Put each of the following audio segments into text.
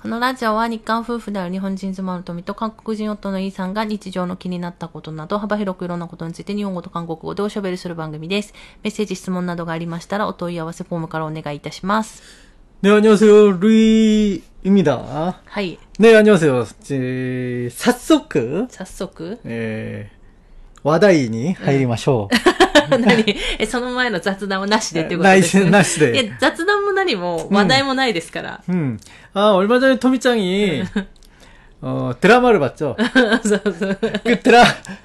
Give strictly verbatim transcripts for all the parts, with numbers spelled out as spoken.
このラジオは日韓夫婦である日本人妻の富と韓国人夫のイさんが日常の気になったことなど幅広くいろんなことについて日本語と韓国語でおしゃべりする番組です。メッセージ、質問などがありましたらお問い合わせフォームからお願いいたします。 네, 안녕하세요. 루이입니다. 하이. 네, 안녕하세요. 제, 삿소크. 삿소크? 예, 와다이니 하이리마쇼. 何え、その前の雑談はなしでってことですね。 なしで。 いや、雑談も何も話題もないですから。 음. 음. 아, 얼마 전에 토미짱이, 어, 드라마를 봤죠? そうそう。 그 드라,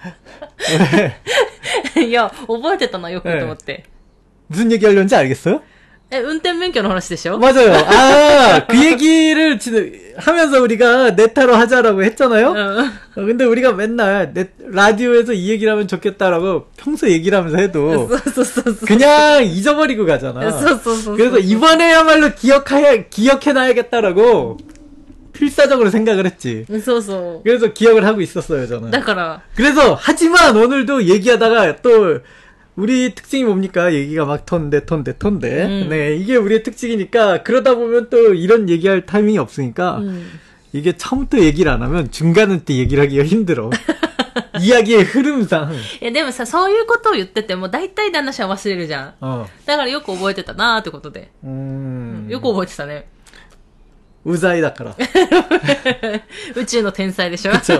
いや、覚えてたな、よくと思って。 무슨 얘기 하려는지 알겠어요? え、運転免許の話でしょ? 맞아요. 아, 그 얘기를 하면서 우리가 네타로 하자라고 했잖아요? 어. 근데 우리가 맨날 네, 라디오에서 이 얘기를 하면 좋겠다라고 평소 얘기를 하면서 해도 그냥 잊어버리고 가잖아. 그래서 이번에야말로 기억해, 기억해놔야겠다라고 필사적으로 생각을 했지. 그래서 기억을 하고 있었어요, 저는. 그래서, 하지만 오늘도 얘기하다가 또 우리 특징이 뭡니까? 얘기가 막 톤데 톤데 톤데. 음. 네, 이게 우리의 특징이니까 그러다 보면 또 이런 얘기할 타이밍이 없으니까 음. 이게 처음부터 얘기를 안 하면 중간은 때 얘기를 하기가 힘들어. 이야기의 흐름상. いやでもさ、そういうことを言ってても大体で話は忘れるじゃん。어. だからよく覚えてたなーってことで。うん。よく覚えてたね。 うざいだから。 宇宙の天才でしょ宇宙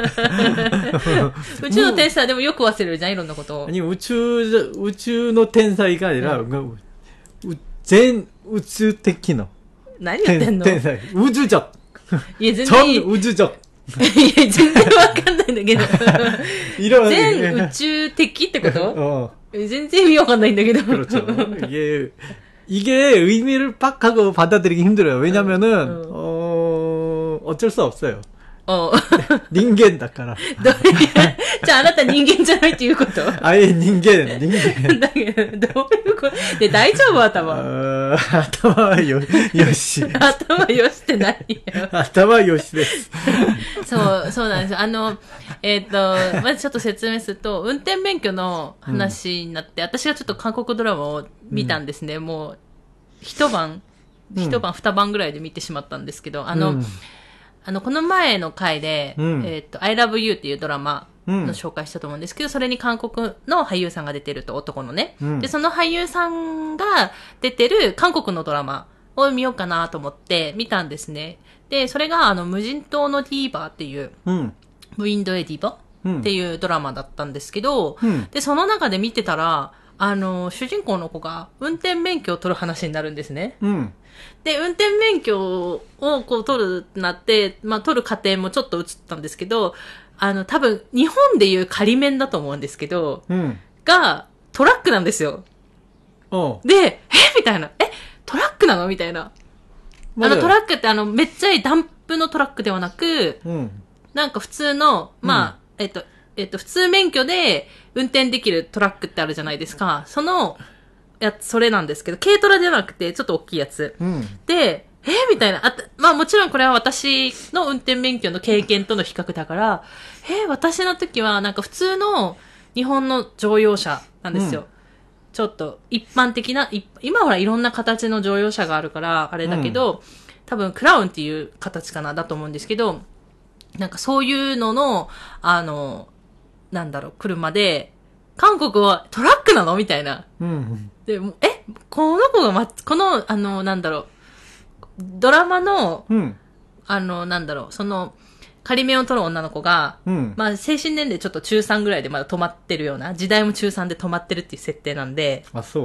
の天才でもよく忘れるじゃん、いろんなことを。 아니、宇宙、宇宙の天才が아니라、うん、全宇宙的の。 何言ってんの天才。宇宙적。 いや、全然いい。 전宇宙적。 いや、全然わかんないんだけど。全宇宙的ってこと全然意味わかんないんだけど。 그렇죠。이게 이게 의미를 빡 하고 받아들이기 힘들어요. 왜냐면은, 어, 어 어쩔 수 없어요. 어. 닌겐だから. じゃああなた人間じゃないっていうこと? 아예 닌겐, 닌겐. だけど、どういうこと? で、大丈夫頭? 어, 頭はよ、よし. 頭よしって何よ? 頭はよしです。 そう、そうなんですよ。あの、えっと、まずちょっと説明すると、運転免許の話になって、うん、私がちょっと韓国ドラマを見たんですね。うん、もう、一晩、一晩、二晩ぐらいで見てしまったんですけど、あの、うん、あの、この前の回で、うん、えっと、I Love You っていうドラマの紹介したと思うんですけど、それに韓国の俳優さんが出てると、男のね。うん、で、その俳優さんが出てる韓国のドラマを見ようかなと思って見たんですね。で、それが、あの、無人島のディーバーっていう、うん、ウィンドエディバっていうドラマだったんですけど、うん、で、その中で見てたら、あの、主人公の子が運転免許を取る話になるんですね。うん。で、運転免許をこう取るってなって、まあ取る過程もちょっと映ったんですけど、あの、多分日本でいう仮免だと思うんですけど、うん。がトラックなんですよ。おで、えみたいな。えトラックなのみたいな。あのトラックってあの、めっちゃいいダンプのトラックではなく、うん。なんか普通の、まあ、うん、えっと、えっと、普通免許で運転できるトラックってあるじゃないですか。その、やつ、それなんですけど、軽トラじゃなくて、ちょっと大きいやつ。うん、で、えー、みたいな。あまあもちろんこれは私の運転免許の経験との比較だから、えー、私の時はなんか普通の日本の乗用車なんですよ。うん、ちょっと一般的な、今ほらいろんな形の乗用車があるから、あれだけど、うん、多分クラウンっていう形かな、だと思うんですけど、なんかそういうのの、あの、なんだろう、車で、韓国はトラックなのみたいな。うん、で、えこの子が、ま、この、あの、なんだろう、ドラマの、うん、あの、なんだろう、その、仮免を取る女の子が、うん、まあ、精神年齢ちょっと中さんぐらいでまだ止まってるような、時代も中さんで止まってるっていう設定なんで、 あ、そう。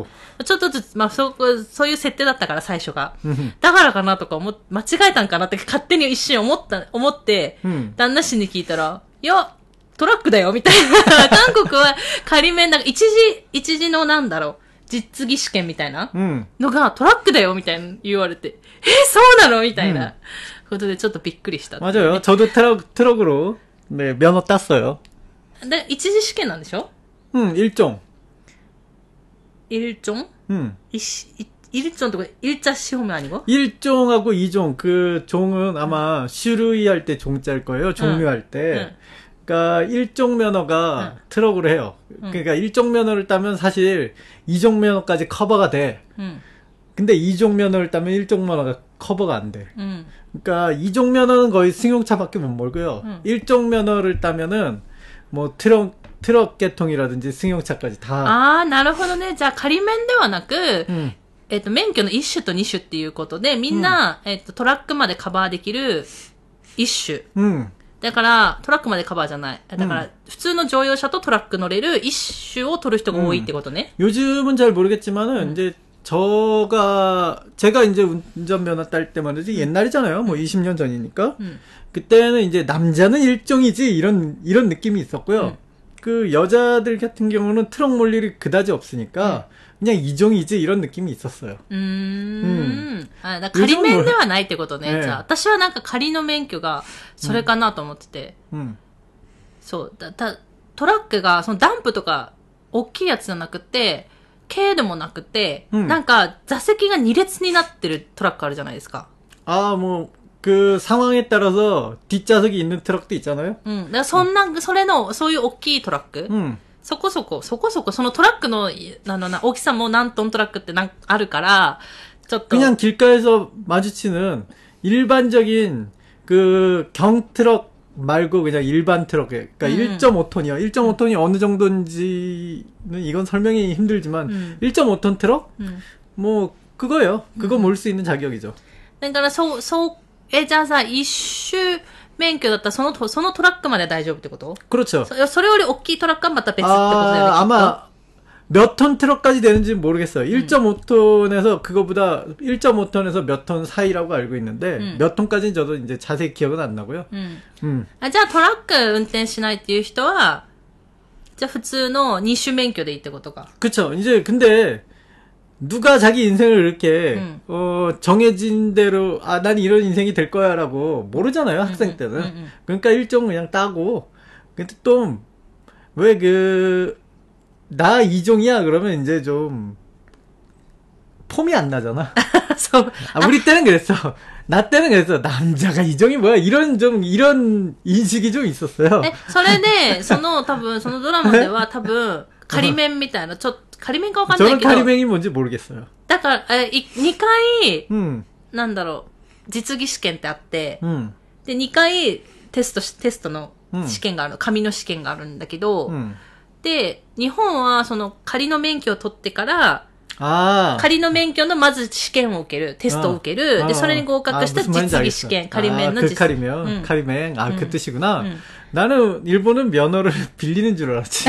ちょっとずつ、まあ、そう、そういう設定だったから、最初が。だからかなとか思っ、間違えたんかなって勝手に一瞬思った、思って、うん、旦那氏に聞いたら、いや、トラックだよ、みたいな。韓国は仮免だから、一時、一時のなんだろう、実技試験みたいなのが、トラックだよ、みたいな言われて、え、そうなのみたいなことでちょっとびっくりした、 ね。맞아요。저도 트럭、트럭으로、ね、면허 땄어요。 で、一時試験なんでしょうん、일종。 일종？うん。일종とか일자 시험이 아니고? 일종하고 이종. 그 종은 아마種類할 때 종자일 거예요. 종류할 때. 응. 그러니까 일종 면허가 응. 트럭으로 해요. 응. 그러니까 일종 면허를 따면 사실 이종 면허까지 커버가 돼. 응. 근데 이종 면허를 따면 일종 면허가 커버가 안 돼. 음. 그러니까 이종 면허는 거의 승용차밖에 못 몰고요. 음. 일종 면허를 따면은 뭐 트럭 트럭 계통이라든지 승용차까지 다. ああ、なるほどね。じゃあ仮免ではなく、 うん。 えっと、免許の一種と二種っていうことで、みんな、えっと、トラックまでカバーできる一種。 うん。 だから、トラックまでカバーじゃない。だから、普通の乗用車とトラック乗れる一種を取る人が多いってことね。 요즘은 잘 모르겠지만은, 이제, 저가, 제가 이제 운전면허 딸 때만 해도 옛날이잖아요. 뭐 이십 년 전이니까. 음. 그때는 이제 남자는 일종이지, 이런, 이런 느낌이 있었고요. 음. 그 여자들 같은 경우는 트럭 몰 일이 그다지 없으니까, 음. 그냥 이종이지, 이런 느낌이 있었어요. うーん。あ、だから仮免ではないってことね。 ええじゃあ、私はなんか仮の免許がそれかなと思ってて。 うん。 そう。だ、だ、トラックが、そのダンプとか、大きいやつじゃなくて、軽でもなくて、 うんなんか座席が二列になってるトラックあるじゃないですか。 아, 뭐, 그 상황에 따라서 뒷좌석이 있는 트럭도 있잖아요. うん。だからそんな、それの、そういう大きいトラック、 음. そこそこ、そこそこ、そのトラックの、あのな、大きさも何トントラックってなんあるから、ちょっと。 그냥 길가에서 마주치는 일반적인 그 경트럭 말고 그냥 일반 트럭, 그러니까 음. 일 점 오 톤이요. 일 점 오 톤이 어느 정도인지는 이건 설명이 힘들지만 음. 일 점 오 톤 트럭? 음. 뭐 그거예요. 그거 몰 수 있는 자격이죠. だから、そう、そう、え、じゃあさ、一種免許だったらそのト、そのトラックまで大丈夫ってこと 그렇죠. そ, それより大きいトラックはまた別ってことだよね。 아, 아마 몇 톤 트럭까지 되는지는 모르겠어요. 일 점 오 톤에서 그거보다 일 점 오 톤에서 몇 톤 사이라고 알고 있는데 음. 몇 톤까지는 저도 이제 자세히 기억은 안 나고요. うん。 음. あ、じゃあトラック運転しないっていう人は、じゃあ普通の二種免許でいいってことか。 그쵸. 이제 근데 누가 자기 인생을 이렇게 음. 어 정해진 대로 아 난 이런 인생이 될 거야라고 모르잖아요. 학생 때는. 음, 음, 음. 그러니까 일종 그냥 따고 근데 또 왜 그 나 이종이야 그러면 이제 좀 폼이 안 나잖아. そう。 아, 우리 때는 그랬어. 나 때는 그랬어. 남자가 이종이 뭐야? 이런 좀 이런 인식이 좀 있었어요. え、それで、その、多分、そのドラマでは多分、仮免みたいな、ちょっと、仮免かわかんない 저는 けど。 카리뱅이 뭔지 모르겠어요. だから、え、いにかい、 음, なんだろう、実技試験ってあって、 음, で、にかいテストし、テストのうん試験がある、紙の試験があるんだけど、 음. で、日本はその仮の免許を取ってから、 아, 仮の免許のまず試験を受ける、テストを受ける、 아, で、それに合格した 아, 무슨 말인지 実技 알겠어. 試験、仮免の 아, 実 그 카리면, 응. 카리맹. 아, 그 응. 뜻이구나. 응. 나는 일본은 면허를 빌리는 줄 알았지.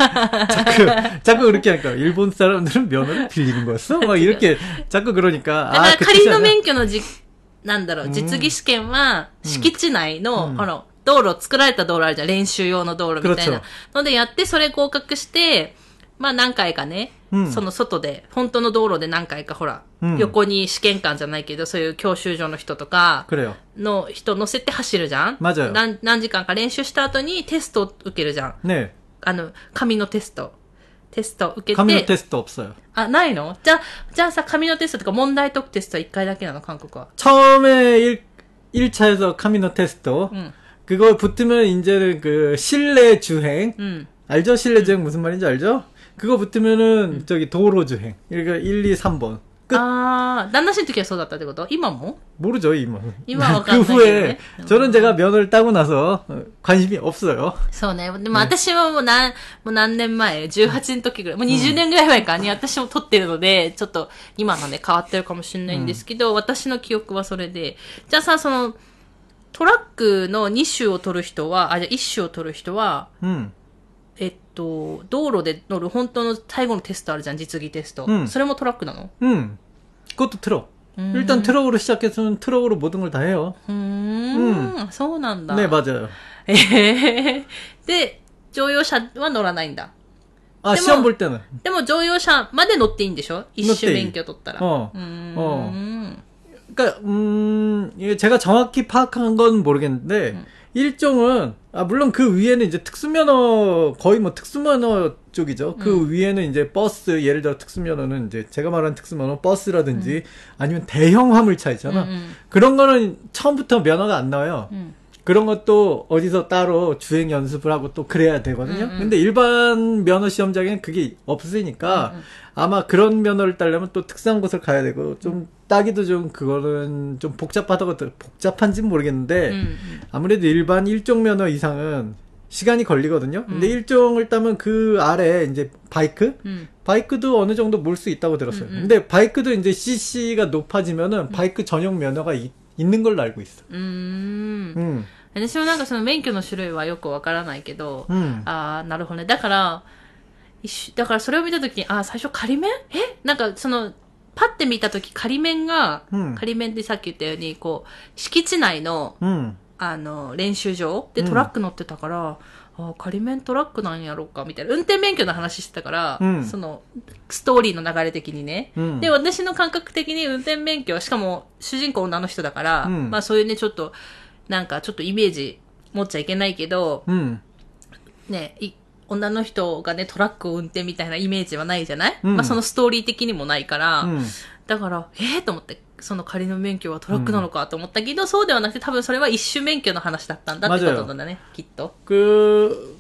자꾸, 자꾸 그렇게 하니까 일본 사람들은 면허를 빌리는 거였어? 막 이렇게 자꾸 그러니까. だから 아, 그 仮 뜻이 の 아니야? 免許のじ、なんだろう、実技試験は、敷地内の、あの、道路、作られた道路あるじゃん、練習用の道路みたいな。のでやって、それ合格して、まあ何回かね、 うんその外で、本当の道路で何回かほら、 うん横に試験官じゃないけど、そういう教習所の人とか、 그래요. の人乗せて走るじゃん 맞아요. 何、何時間か練習した後にテストを受けるじゃん。 네. あの、紙のテスト。テストを受けて。 紙のテスト없어요. あ、ないのじゃあ、じゃあさ、紙のテストとか問題解くテストはいっかいだけなの韓国は。 처음에 일, 일 차에서 카미노 테스트. 응. 그거 붙으면 이제는 그 실내 주행. うん。 알죠? 실내 주행 무슨 말인지 알죠? 그거 붙으면은 저기 도로 주행. 그러니까 일, 이, 삼 번. 끝. あー、旦那氏の時はそうだったってこと今も 모르죠, 이만. 이만 그 후에 와까지네. 저는 제가 면허를 따고 나서 어, 관심이 없어요. そうね。でも私はもう何、もう何年前 ?じゅうはちの時ぐらい。もうにじゅうねんぐらい前かに私も撮ってるので、ちょっと今のね、変わってるかもしれないんですけど、私の記憶はそれで。じゃあさ、その、トラックのに種を取る人は、あ、じゃあいち種を取る人は、 음. えっと、道路で乗る本当の最後のテストあるじゃん、実技テスト。 うんそれもトラックなの 음. 그것도 트럭. 일단 트럭으로 시작했으면 트럭으로 모든 걸 다 해요. うーん、そうなんだ。 네, 맞아요. えへへで、乗用車は乗らないんだ。 아, 근데 시험 뭐- 볼 때는. でも乗用車まで乗っていいんでしょ一種乗っていい免許取ったら。 어. うーん。 어. 그러니까 음, 이게 제가 정확히 파악한 건 모르겠는데 음. 일종은 아 물론 그 위에는 이제 특수면허 거의 뭐 특수면허 쪽이죠. 그 위에는 이제 버스 예를 들어 특수면허는 이제 제가 말한 특수면허 버스라든지 아니면 대형 화물차 있잖아. 음, 음. 그런 거는 처음부터 면허가 안 나와요. 음. 그런 것도 어디서 따로 주행 연습을 하고 또 그래야 되거든요. 음, 음. 근데 일반 면허 시험장에는 그게 없으니까 음, 음. 아마 그런 면허를 따려면 또 특수한 곳을 가야 되고 좀 음. 따기도 좀 그거는 좀 복잡하다고 복잡한지는 모르겠는데 음, 음. 아무래도 일반 일종 면허 이상은 시간이 걸리거든요. 근데 음. 일종을 따면 그 아래 이제 바이크? 음. 바이크도 어느 정도 몰 수 있다고 들었어요. 음, 음. 근데 바이크도 이제 씨씨가 높아지면은 음. 바이크 전용 면허가 이, 있는 걸로 알고 있어. 음. 음. 私もなんかその免許の種類はよくわからないけど、うん、ああ、なるほどね。だから、だからそれを見たときに、ああ、最初仮面えなんかその、パッて見たとき仮面が、うん、仮面ってさっき言ったように、こう、敷地内の、うん、あの、練習場でトラック乗ってたから、うん、ああ、仮面トラックなんやろうか、みたいな。運転免許の話してたから、うん、その、ストーリーの流れ的にね。うん、で、私の感覚的に運転免許、しかも主人公女の人だから、うん、まあそういうね、ちょっと、なんかちょっとイメージ持っちゃいけないけど、うん、ね、女の人がね、トラックを運転みたいなイメージはないじゃない、うん、まあそのストーリー的にもないから、うん、だから、えーと思って、その仮の免許はトラックなのかと思ったけど、うん、そうではなくて多分それは一種免許の話だったんだってことだね、きっと。 그、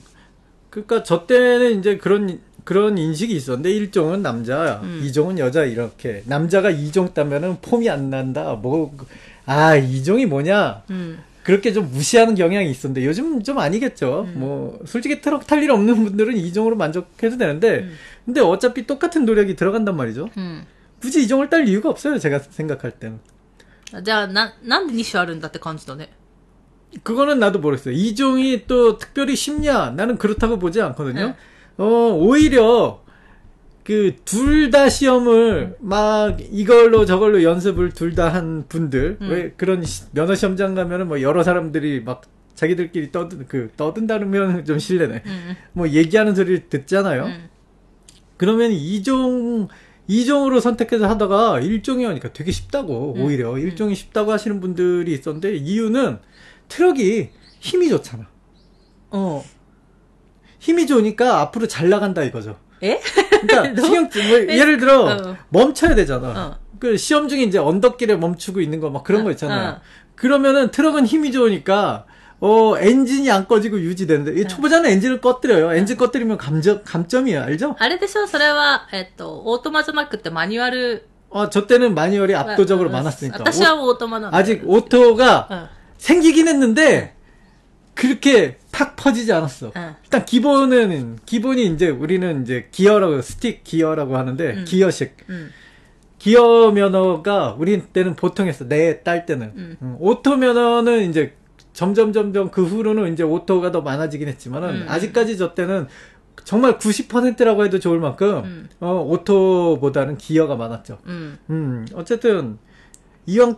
그니까 저 때는 이제 그런, 그런 인식이 있었는데, 일종은 남자, 음. 이종은 여자, 이렇게. 남자가 이종 따면은 폼이 안 난다, 뭐, 아, 이종이 뭐냐? 음. 그렇게 좀 무시하는 경향이 있었는데, 요즘 좀 아니겠죠. 음. 뭐, 솔직히 트럭 탈 일 없는 분들은 이종으로 만족해도 되는데, 음. 근데 어차피 똑같은 노력이 들어간단 말이죠. 음. 굳이 이종을 딸 이유가 없어요, 제가 생각할 때는. 자, 나, 난데 니種あるんだって感じだね. 그거는 나도 모르겠어요. 이종이 또 특별히 쉽냐? 나는 그렇다고 보지 않거든요. 네. 어, 오히려, 그, 둘 다 시험을, 음. 막, 이걸로 저걸로 연습을 둘 다 한 분들, 음. 왜 그런 시, 면허 시험장 가면은 뭐 여러 사람들이 막 자기들끼리 떠든, 그, 떠든다는 면 좀 실례네. 음. 뭐 얘기하는 소리를 듣잖아요. 음. 그러면 이종, 이종으로 선택해서 하다가 일종이 하니까 되게 쉽다고, 음. 오히려. 음. 일종이 쉽다고 하시는 분들이 있었는데, 이유는 트럭이 힘이 좋잖아. 어. 힘이 좋으니까 앞으로 잘 나간다 이거죠. 에? 그러니까 신경 뭐 예를 들어 어. 멈춰야 되잖아. 어. 그 시험 중에 이제 언덕길에 멈추고 있는 거 막 그런 어. 거 있잖아요. 어. 그러면은 트럭은 힘이 좋으니까 어 엔진이 안 꺼지고 유지되는데 이 초보자는 엔진을 꺼뜨려요. 엔진 꺼뜨리면 감점 감점이에요. 알죠? あれでしょ? それはえっとオートマじゃなくてマニュアル 어, 저 때는 마뉴얼이 압도적으로 많았으니까. 私はオートマなんだ. 아직 오토가 어. 생기긴 했는데 그렇게 팍 퍼지지 않았어. 어. 일단 기본은, 기본이 이제 우리는 이제 기어라고, 스틱 기어라고 하는데, 음. 기어식. 음. 기어 면허가 우리 때는 보통 했어. 내 딸 때는. 음. 음. 오토 면허는 이제 점점 점점 그 후로는 이제 오토가 더 많아지긴 했지만은, 음. 아직까지 저 때는 정말 구십 퍼센트라고 해도 좋을 만큼, 음. 어, 오토보다는 기어가 많았죠. 음. 음. 어쨌든, 이왕,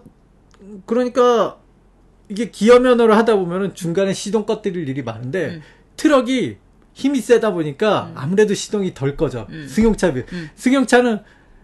그러니까, 이게 기어 면허를 하다 보면은 중간에 시동 꺼뜨릴 일이 많은데 음. 트럭이 힘이 세다 보니까 음. 아무래도 시동이 덜 꺼져. 음. 승용차 비. 음. 승용차는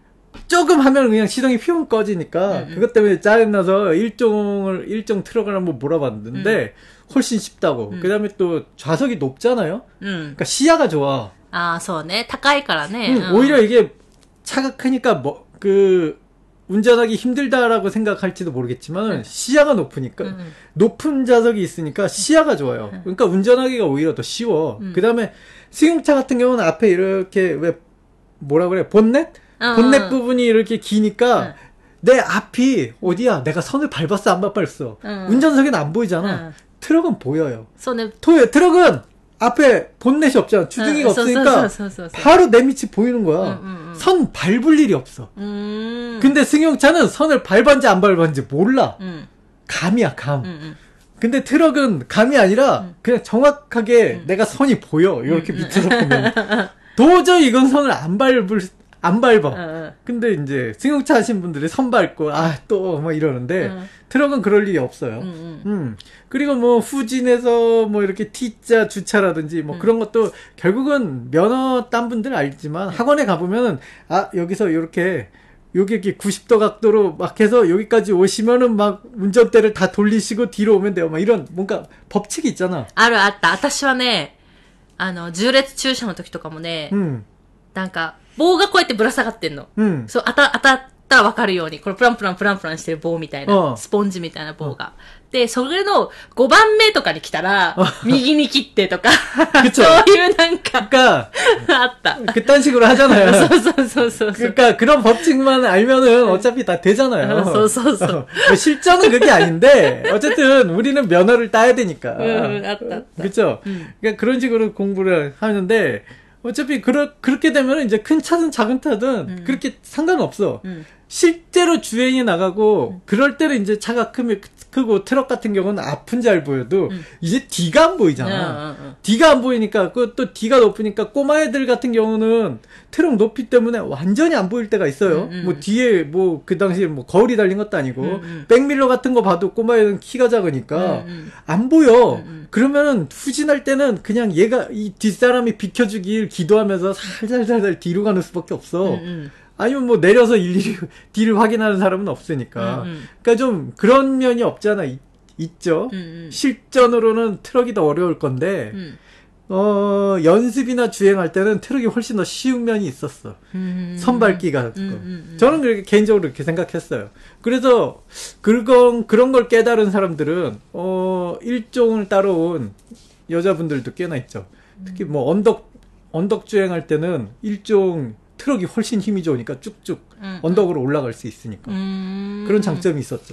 조금 하면 그냥 시동이 휘웅 꺼지니까 음. 그것 때문에 짜증나서 일종을 일종 트럭을 한번 몰아봤는데 음. 훨씬 쉽다고. 음. 그다음에 또 좌석이 높잖아요. 음. 그러니까 시야가 좋아. 아, そうね. 高いからね. 음, 오히려 이게 차가 크니까 뭐 그 운전하기 힘들다라고 생각할지도 모르겠지만 응. 시야가 높으니까 응. 높은 좌석이 있으니까 시야가 좋아요. 응. 그러니까 운전하기가 오히려 더 쉬워. 응. 그다음에 승용차 같은 경우는 앞에 이렇게 왜 뭐라 그래 본넷 어, 본넷 어. 부분이 이렇게 기니까 응. 내 앞이 어디야? 내가 선을 밟았어 안 밟았어? 응. 운전석에는 안 보이잖아. 응. 트럭은 보여요. 손에 토요 트럭은 앞에 본넷이 없잖아. 주둥이가 응, 없으니까 서, 서, 서, 바로 내 밑이 보이는 거야. 응, 응, 응. 선 밟을 일이 없어. 음. 근데 승용차는 선을 밟았는지 안 밟았는지 몰라. 응. 감이야, 감. 응, 응. 근데 트럭은 감이 아니라 응. 그냥 정확하게 응. 내가 선이 보여. 이렇게 응, 밑에서 응. 보면. 도저히 이건 선을 안 밟을, 안 밟아. 응. 근데 이제 승용차 하신 분들이 선 밟고, 아, 또, 뭐 이러는데, 응. 트럭은 그럴 일이 없어요. 응, 응. 음. 그리고 뭐, 후진해서 뭐 이렇게 T자 주차라든지 뭐 응. 그런 것도 결국은 면허 딴 분들 알지만 학원에 가보면은, 아, 여기서 이렇게, 여기 이렇게 구십 도 각도로 막 해서 여기까지 오시면은 막 운전대를 다 돌리시고 뒤로 오면 돼요. 막 이런 뭔가 법칙이 있잖아. あるあった。私はね、あの、縦列駐車の時とかもね、うん。なんか、棒がこうやってぶら下がってんの。うん。そう、当た、当たったらわかるように、これプランプランプランプランしてる棒みたいな、スポンジみたいな棒が。で、それのごばんめとかに来たら、右に切ってとか、そういうなんか、あった。 그딴식으로하잖아요. そうそうそうそう。 그러니까 그런 법칙만 알면은 어차피 다 되잖아요. そうそうそう。 실전은 그게 아닌데 어쨌든 우리는 면허를 따야 되니까. 응, 알았다, 알았다. 그렇죠? 응. 그러니까 그런 식으로 공부를 하는데 어차피 그러, 그렇게 되면 이제 큰 차든 작은 차든 음. 그렇게 상관없어. 음. 실제로 주행이 나가고 음. 그럴 때는 이제 차가 크면 크고 트럭 같은 경우는 앞은 잘 보여도 음. 이제 뒤가 안 보이잖아. 어, 어, 어. 뒤가 안 보이니까 그 또 뒤가 높으니까 꼬마 애들 같은 경우는 트럭 높이 때문에 완전히 안 보일 때가 있어요. 음, 음. 뭐 뒤에 뭐 그 당시에 뭐 거울이 달린 것도 아니고 음, 음. 백밀러 같은 거 봐도 꼬마 애는 키가 작으니까 음, 음. 안 보여. 음, 음. 그러면은 후진할 때는 그냥 얘가 이 뒷사람이 비켜주길 기도하면서 살살살살 뒤로 가는 수밖에 없어. 음, 음. 아니면 뭐 내려서 일일이 뒤를 확인하는 사람은 없으니까. 음, 음. 그러니까 좀 그런 면이 없지 않아 있, 있죠. 음, 음. 실전으로는 트럭이 더 어려울 건데 음. 어 연습이나 주행할 때는 트럭이 훨씬 더 쉬운 면이 있었어. 음, 선밟기가. 음, 음, 음. 저는 그렇게 개인적으로 그렇게 생각했어요. 그래서 그런 그런 걸 깨달은 사람들은 어 일종을 따라온 여자분들도 꽤나 있죠. 특히 뭐 언덕 언덕 주행할 때는 일종 트럭이 훨씬 힘이 좋으니까 쭉쭉 음, 언덕으로 음. 올라갈 수 있으니까. 음. 그런 장점이 있었죠.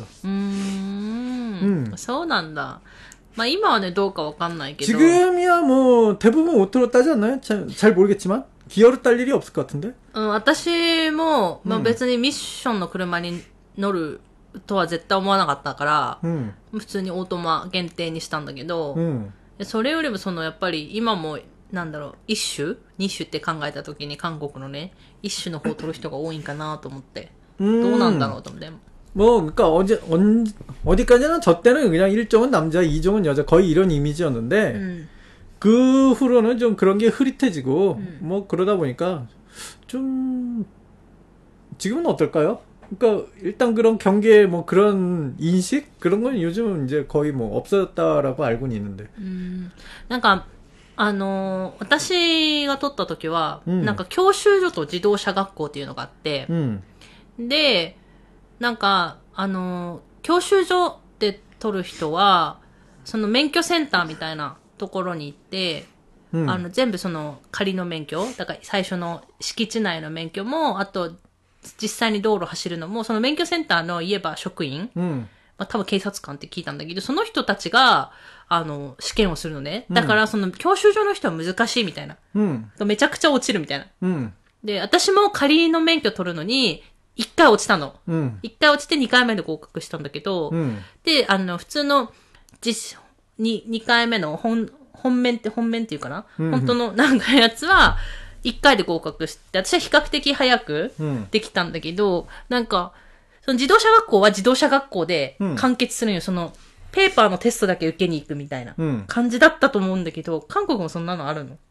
음. 음. そうなんだ. まあ今はねどうかわかんないけど. 지금이야 뭐 대부분 오토로 따지 않나요? 잘, 잘 모르겠지만 기어로 딸 일이 없을 것 같은데. うん、私もまあ別にミッションの車に乗るとは絶対思わなかったから、うん、普通にオートマ限定にしたんだけど、うん、それよりもそのやっぱり今もなんだろう、一種二種って考えた時に韓国のね、一種の方を取る人が多いんかなと思って。どうなんだろうと思って。 뭐, 그니까, 어제, 언, 어디까지나 저 때는 그냥 일종은 남자, 이종은 여자, 거의 이런 이미지였는데, 음. 그 후로는 좀 그런 게 흐릿해지고, 음. 뭐, 그러다 보니까, 좀, 지금은 어떨까요? 그니까, 일단 그런 경계에 뭐 그런 인식? 그런 건 요즘은 이제 거의 뭐 없어졌다라고 알고는 있는데. 음, なんか、あの、私が取った時は、うん、なんか教習所と自動車学校っていうのがあって、うん、で、なんか、あの、教習所で取る人は、その免許センターみたいなところに行って、うん、あの、全部その仮の免許、だから最初の敷地内の免許も、あと、実際に道路走るのも、その免許センターの言えば職員、うん、まあ、多分警察官って聞いたんだけど、その人たちが、あの、試験をするのね。だから、その、教習所の人は難しいみたいな。うん、めちゃくちゃ落ちるみたいな。うん、で、私も仮の免許取るのに、一回落ちたの。うん、一回落ちて二回目で合格したんだけど、うん、で、あの、普通の、実、に、二回目の本、本面って、本面っていうかな、うん、本当のなんかやつは、一回で合格して、私は比較的早くできたんだけど、うん、なんか、その自動車学校は自動車学校で完結するんよ。その、ペーパーのテストだけ受けに行くみたいな感じだったと思うんだけど、韓国もそんなのあるの？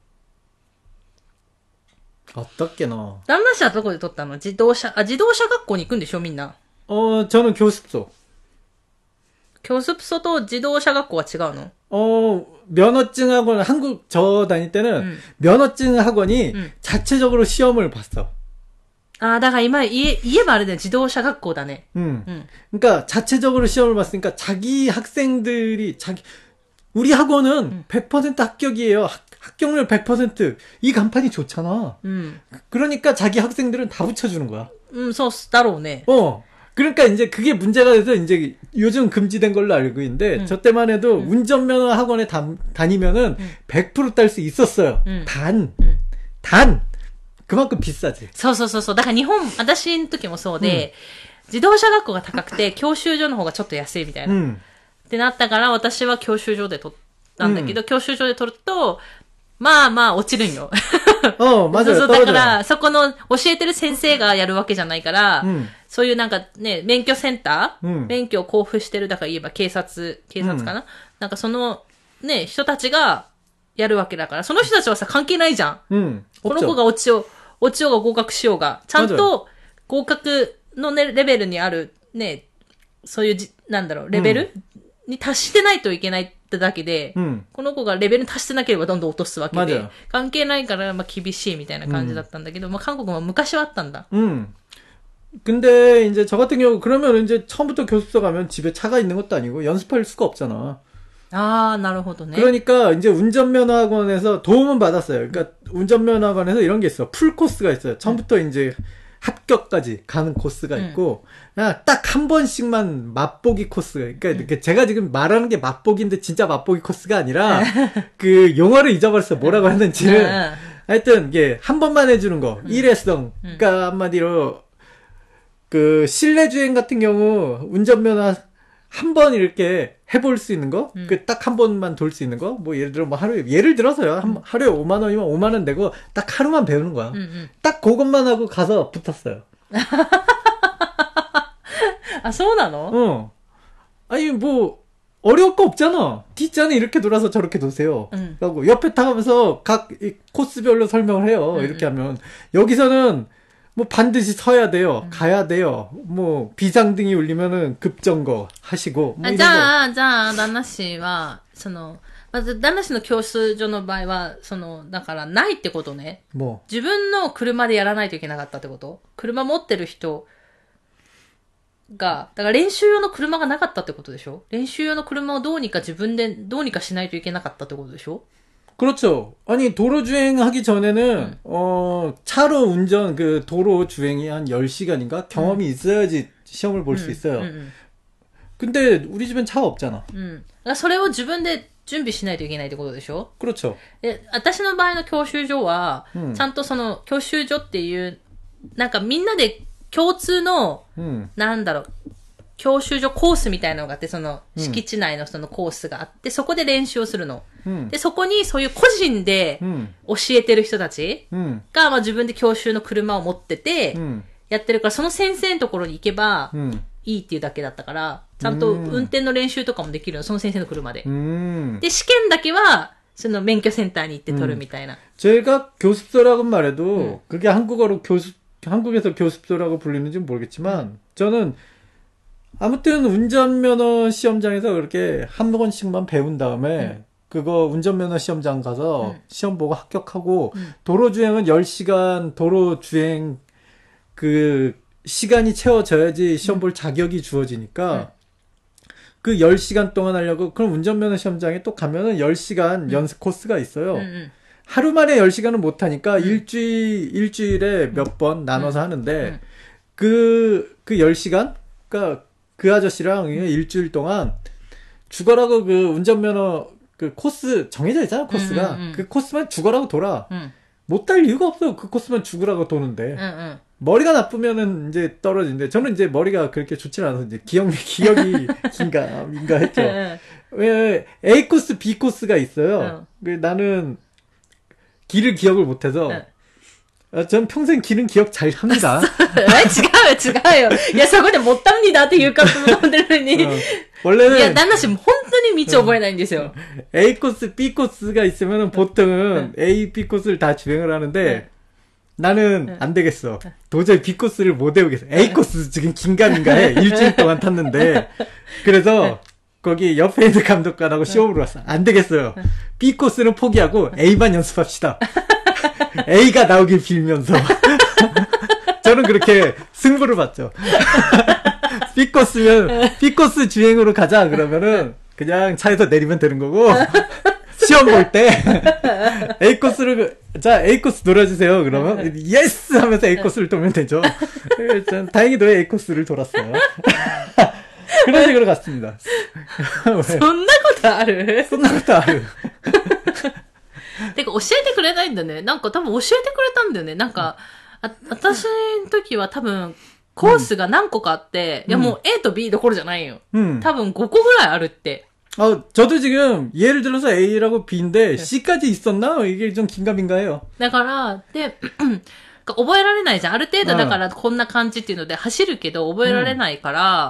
あったっけな。 旦那氏はどこで取ったの？自動車、あ、自動車学校に行くんでしょみんな。 어、저는 교습소。 교습소と自動車学校は違うの？ 어, 면허증 학원, 한국 저 다닐 때는 음. 면허증 학원이 음. 자체적으로 시험을 봤어. 아, だから今言えばあれだよ。自動車学校だね. 음. 음. 그러니까 자체적으로 시험을 봤으니까 자기 학생들이 자기 우리 학원은 음. 백 퍼센트 합격이에요. 학, 합격률 백 퍼센트. 이 간판이 좋잖아. 음. 그러니까 자기 학생들은 다 붙여주는 거야. 음, 소, 따로네. 어. 그러니까 이제 그게 문제가 돼서 이제 요즘 금지된 걸로 알고 있는데 음. 저 때만 해도 음. 운전면허 학원에 다, 다니면은 음. 백 퍼센트 딸 수 있었어요. 음. 단. 음. 단. 그만큼 비싸지. そうそうそうそう。だから日本、私の時もそうで、うん、自動車学校が高くて、教習所の方がちょっと安いみたいな。うん、ってなったから、私は教習所で取ったんだけど、うん、教習所で取ると、まあまあ落ちるんよ。 おう、まずそうそう、だから、そこの教えてる先生がやるわけじゃないから、うん、そういうなんかね、免許センター、うん、免許を交付してる、だから言えば警察、警察かな、うん、なんかその、ね、人たちがやるわけだから、その人たちはさ、関係ないじゃん。うん、この子が落ちを、落ちようが合格しようが、ちゃんと合格の、ね、レベルにある、ね、そういうじ、なんだろう、レベル、うん、に達してないといけないってだけで、うん、この子がレベルに達してなければどんどん落とすわけで、関係ないから、まあ厳しいみたいな感じだったんだけど、うん、まあ韓国も昔はあったんだ。 うん。 근데 이제 저 같은 경우 그러면 이제 처음부터 교습소 가면 집에 차가 있는 것도 아니고 연습할 수가 없잖아. 아, なるほどね. 그러니까 이제 운전면허 학원에서 도움은 받았어요. 그러니까 운전면허 학원에서 이런 게 있어. 풀 코스가 있어요. 처음부터 음. 이제 합격까지 가는 코스가 있고, 그냥 딱 한 번씩만 맛보기 코스가, 그러니까 음. 제가 지금 말하는 게 맛보기인데 진짜 맛보기 코스가 아니라, 그 용어를 잊어버렸어. 뭐라고 하는지를. 하여튼, 이게 한 번만 해주는 거. 음. 일회성. 그러니까 한마디로, 그, 실내주행 같은 경우, 운전면허 한 번 이렇게 해볼 수 있는 거? 음. 그 딱 한 번만 돌 수 있는 거? 뭐 예를 들어 뭐 하루에, 예를 들어서요. 한, 하루에 오만 원이면 오만 원 내고 딱 하루만 배우는 거야. 음, 음. 딱 그것만 하고 가서 붙었어요. 아, そうなの? 어. 아니, 뭐, 어려울 거 없잖아. 뒷자는 이렇게 돌아서 저렇게 도세요. 음. 그리고 옆에 타가면서 각 코스별로 설명을 해요. 음. 이렇게 하면. 여기서는 뭐 반드시 서야 돼요. 음. 가야 돼요. 뭐 비상등이 울리면은 급정거 하시고. 뭐 あ、じゃあ、じゃあ、旦那氏は、その、まず、旦那氏の教習所の場合は、その、だからないってことね。 もう。 自分の車でやらないといけなかったってこと？車持ってる人が、だから練習用の車がなかったってことでしょ？練習用の車をどうにか自分でどうにかしないといけなかったってことでしょ？ 그렇죠. 아니, 도로 주행하기 전에는, 음. 어, 차로 운전, 그, 도로 주행이 한 열 시간인가? 경험이 음. 있어야지 시험을 볼 수 음. 있어요. 음, 음. 근데, 우리 집엔 차가 없잖아. 음. 그러니까, それを自分で準備しないといけないってことでしょ? 그렇죠. で、私の場合の教習所は、うん、ちゃんとその、教習所っていう、なんかみんなで共通の、うん、なんだろう、教習所コースみたいなのがあって、その、敷地内の人のコースがあって、うん、そこで練習をするの。うん、で、そこにそういう個人で教えてる人たちが、うん、まあ自分で教習の車を持ってて、やってるから、その先生のところに行けば、いいっていうだけだったから、ちゃんと運転の練習とかもできるの、その先生の車で。で、試験だけは、その免許センターに行って取るみたいな。 제가 교습소라고 말해도, 음. 그게 한국어로 교습, 한국에서 교습소라고 불리는지는 모르겠지만, 음. 저는 아무튼 운전면허 시험장에서 그렇게 한 번씩만 배운 다음에 음. 그거 운전면허 시험장 가서 음. 시험 보고 합격하고 음. 도로주행은 열 시간 도로주행 그 시간이 채워져야지 시험 볼 자격이 주어지니까 음. 그 열 시간 동안 하려고 그럼 운전면허 시험장에 또 가면은 열 시간 음. 연습 코스가 있어요. 음. 하루 만에 열 시간은 못 하니까 음. 일주일 일주일에 몇 번 나눠서 음. 하는데 그 그 열 시간 그러니까 그 아저씨랑 일주일 동안 죽어라고 그 운전면허 그 코스 정해져 있잖아 코스가 음, 음, 음. 그 코스만 죽어라고 돌아 음. 못 달 이유가 없어 그 코스만 죽으라고 도는데 음, 음. 머리가 나쁘면은 이제 떨어지는데 저는 이제 머리가 그렇게 좋지는 않아서 이제 기억 기억이 긴가 민가 했죠. 왜 A 코스 B 코스가 있어요. 음. 나는 길을 기억을 못해서. 음. 전 평생 길은 기억 잘 합니다. 違う違うよ。いや、そこでもったんにだって言うかと思ってるのに。 원래는. いや、旦那氏、本当に道覚えないんですよ. A 코스, B 코스가 있으면 보통은 A, B 코스를 다 주행을 하는데 나는 안 되겠어. 도저히 B 코스를 못 외우겠어. A 코스 지금 긴가민가 해. 일주일 동안 탔는데. 그래서 거기 옆에 있는 감독관하고 시험을 왔어. 안 되겠어요. B 코스는 포기하고 A만 연습합시다. A가 나오길 빌면서 저는 그렇게 승부를 봤죠. B코스면 B코스 주행으로 가자 그러면은 그냥 차에서 내리면 되는 거고 시험 볼 때 A코스를 자 A코스 돌아주세요 그러면 예스 하면서 A코스를 돌면 되죠. 전 다행히도 A코스를 돌았어요. 그런 식으로 갔습니다. そんなことある? そんなことある。 てか教えてくれないんだね。なんか多分教えてくれたんだよね。なんか、あ私の時は多分コースが何個かあって、うん、いやもう A と B どころじゃないよ。うん、多分ごこぐらいあるって。 아, 저도 지금 예를 들어서 A라고 B인데 C까지 있었나? 이게 좀 긴가민가해요. だからで覚えられないじゃん。ある程度だからこんな感じっていうので走るけど覚えられないから、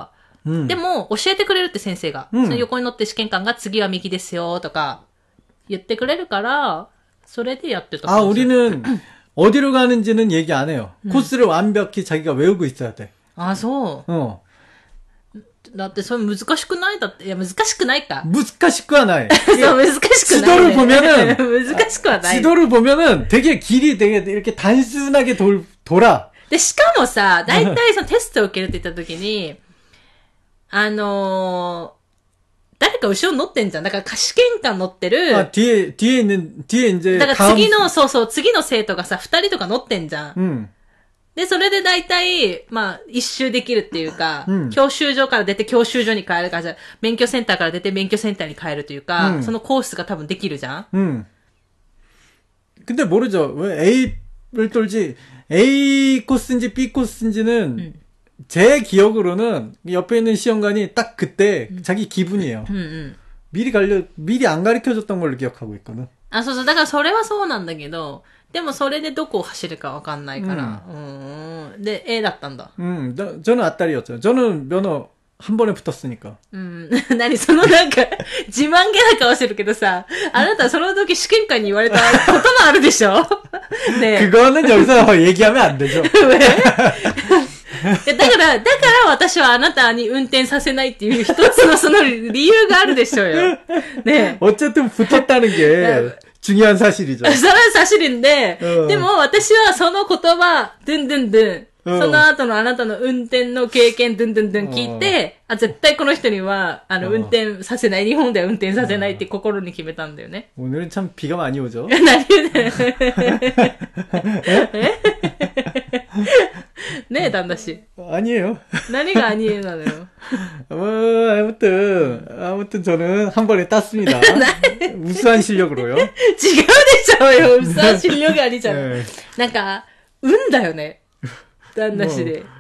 うん、でも教えてくれるって先生が、うん、その横に乗って試験官が次は右ですよとか言ってくれるから、それでやってた。 아, 우리는 어디로 가는지는 얘기 안 해요. 음. 코스를 완벽히 자기가 외우고 있어야 돼. 아, そう。 어. だってそれ難しくないだって、いや難しくないか。 難しくはない。 そう難しくない。 지도를 보면은 難しくはない。 지도를 보면은 되게 길이 되게 이렇게 단순하게 돌, 돌아. で、しかもさ、だいたいそのテストを受けるって言った時に、あのー、誰か後ろに乗ってんじゃん。だから試験官乗ってる。 あ、뒤에、뒤에 있는、뒤에 이제。 だから次の、そうそう、次の生徒がさ、二人とか乗ってんじゃん。 うん。 で、それでだいたい、まあ、一周できるっていうか、 うん、 教習所から出て教習所に帰るか、じゃ免許センターから出て免許センターに帰るというか、うん、そのコースが多分できるじゃん。 うん。근데 모르죠. 왜 A를 돌지, A 코스인지 B 코스인지는, 음. 제 기억으로는 옆에 있는 시험관이 딱 그때 음. 자기 기분이에요. 음, 음. 미리 가려, 미리 안 가르쳐줬던 걸로 기억하고 있거든. 아, そうそう。だからそれはそうなんだけど、でもそれでどこを走るかわかんないから。うん。うん。で、A だったんだ。 음, 저는 앞다리였죠. 저는 면허 한 번에 붙었으니까. 음, 何そのなんか、自慢げな顔してるけどさ、あなたその時試験官に言われたこともあるでしょねえ。 그거는 여기서 얘기하면 안 되죠. 왜? だから、だから私はあなたに運転させないっていう一つのその理由があるでしょうよ。ねえ。 어쨌든 붙었다는 게 중요한 사실이죠. それは사실인데、でも私はその言葉、ドゥンドゥンドゥン。その後のあなたの運転の経験、ドゥンドゥンドゥン聞いて、あ、絶対この人には、あの、運転させない、日本では運転させないって心に決めたんだよね。 오늘은 참 비가 많이 오죠. 何言うねねえ、旦那氏。 아니에요. 何がアニエなのよ。 뭐, 아무튼, 아무튼 저는 한 번에 땄습니다. 우수한 실력으로요. 違うでしょうよ、우수한 실력이 아니잖아. なんか、運だよね。旦那氏で。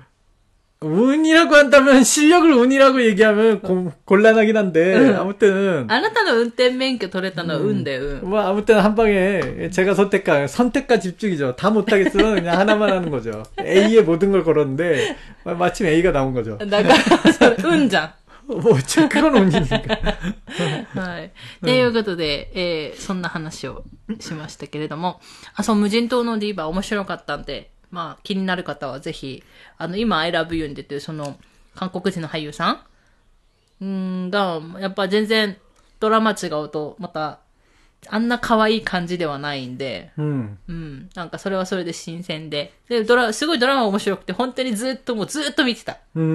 운이라고 한다면 실력을 운이라고 얘기하면 고, 곤란하긴 한데 응. 아무튼 あなたの運転免許取れたのは運だよ. 운. 뭐 아무튼 한 방에 제가 선택과 선택과 집중이죠. 다 못하겠으면 그냥 하나만 하는 거죠. A에 모든 걸 걸었는데 마침 A가 나온 거죠. だから運じゃん. 뭐 그건 운이니까. はい。ということで、えー、そんな話をしましたけれども、あ、そう無人島のディーバー面白かったんで。まあ、気になる方はぜひ、あの、今、I love you に出てる、その、韓国人の俳優さんんが、やっぱ全然、ドラマ違うと、また、あんな可愛い感じではないんで、うん。うん。なんか、それはそれで新鮮で。で、ドラ、すごいドラマ面白くて、本当にずっと、もうずっと見てた。うん。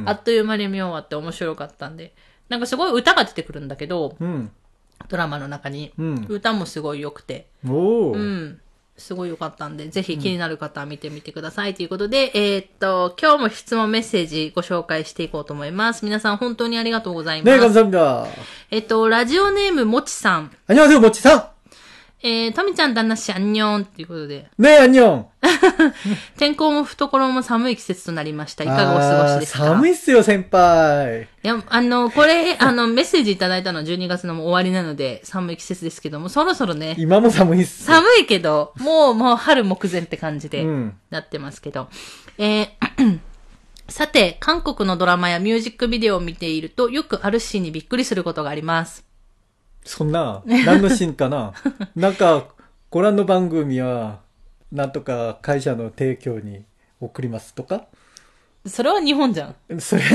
あっという間に見終わって面白かったんで。なんかすごい歌が出てくるんだけど、うん。ドラマの中に。うん。歌もすごい良くて。おー。うん。すごい良かったんで、ぜひ気になる方は見てみてくださいということで、うん、えー、っと、今日も質問メッセージご紹介していこうと思います。皆さん本当にありがとうございます。 ね、감사합니다。 えっと、ラジオネームもちさん。 안녕하세요、もちさん。 えー、とみちゃん旦那氏、안녕っていうことで。 ね、안녕。 天候も懐も寒い季節となりました。いかがお過ごしですか？ 寒いっすよ、先輩。 いや、あの、これ、あの、メッセージいただいたのはじゅうにがつの終わりなので、寒い季節ですけども、そろそろね。 今も寒いっす。 寒いけど、もう、もう春目前って感じで、なってますけど。うん、えー、さて、韓国のドラマやミュージックビデオを見ていると、よくあるシーンにびっくりすることがあります。 そんな、何のシーンかななんか、ご覧の番組は、なんとか会社の提供に送りますとかそれは日本じゃん。 それ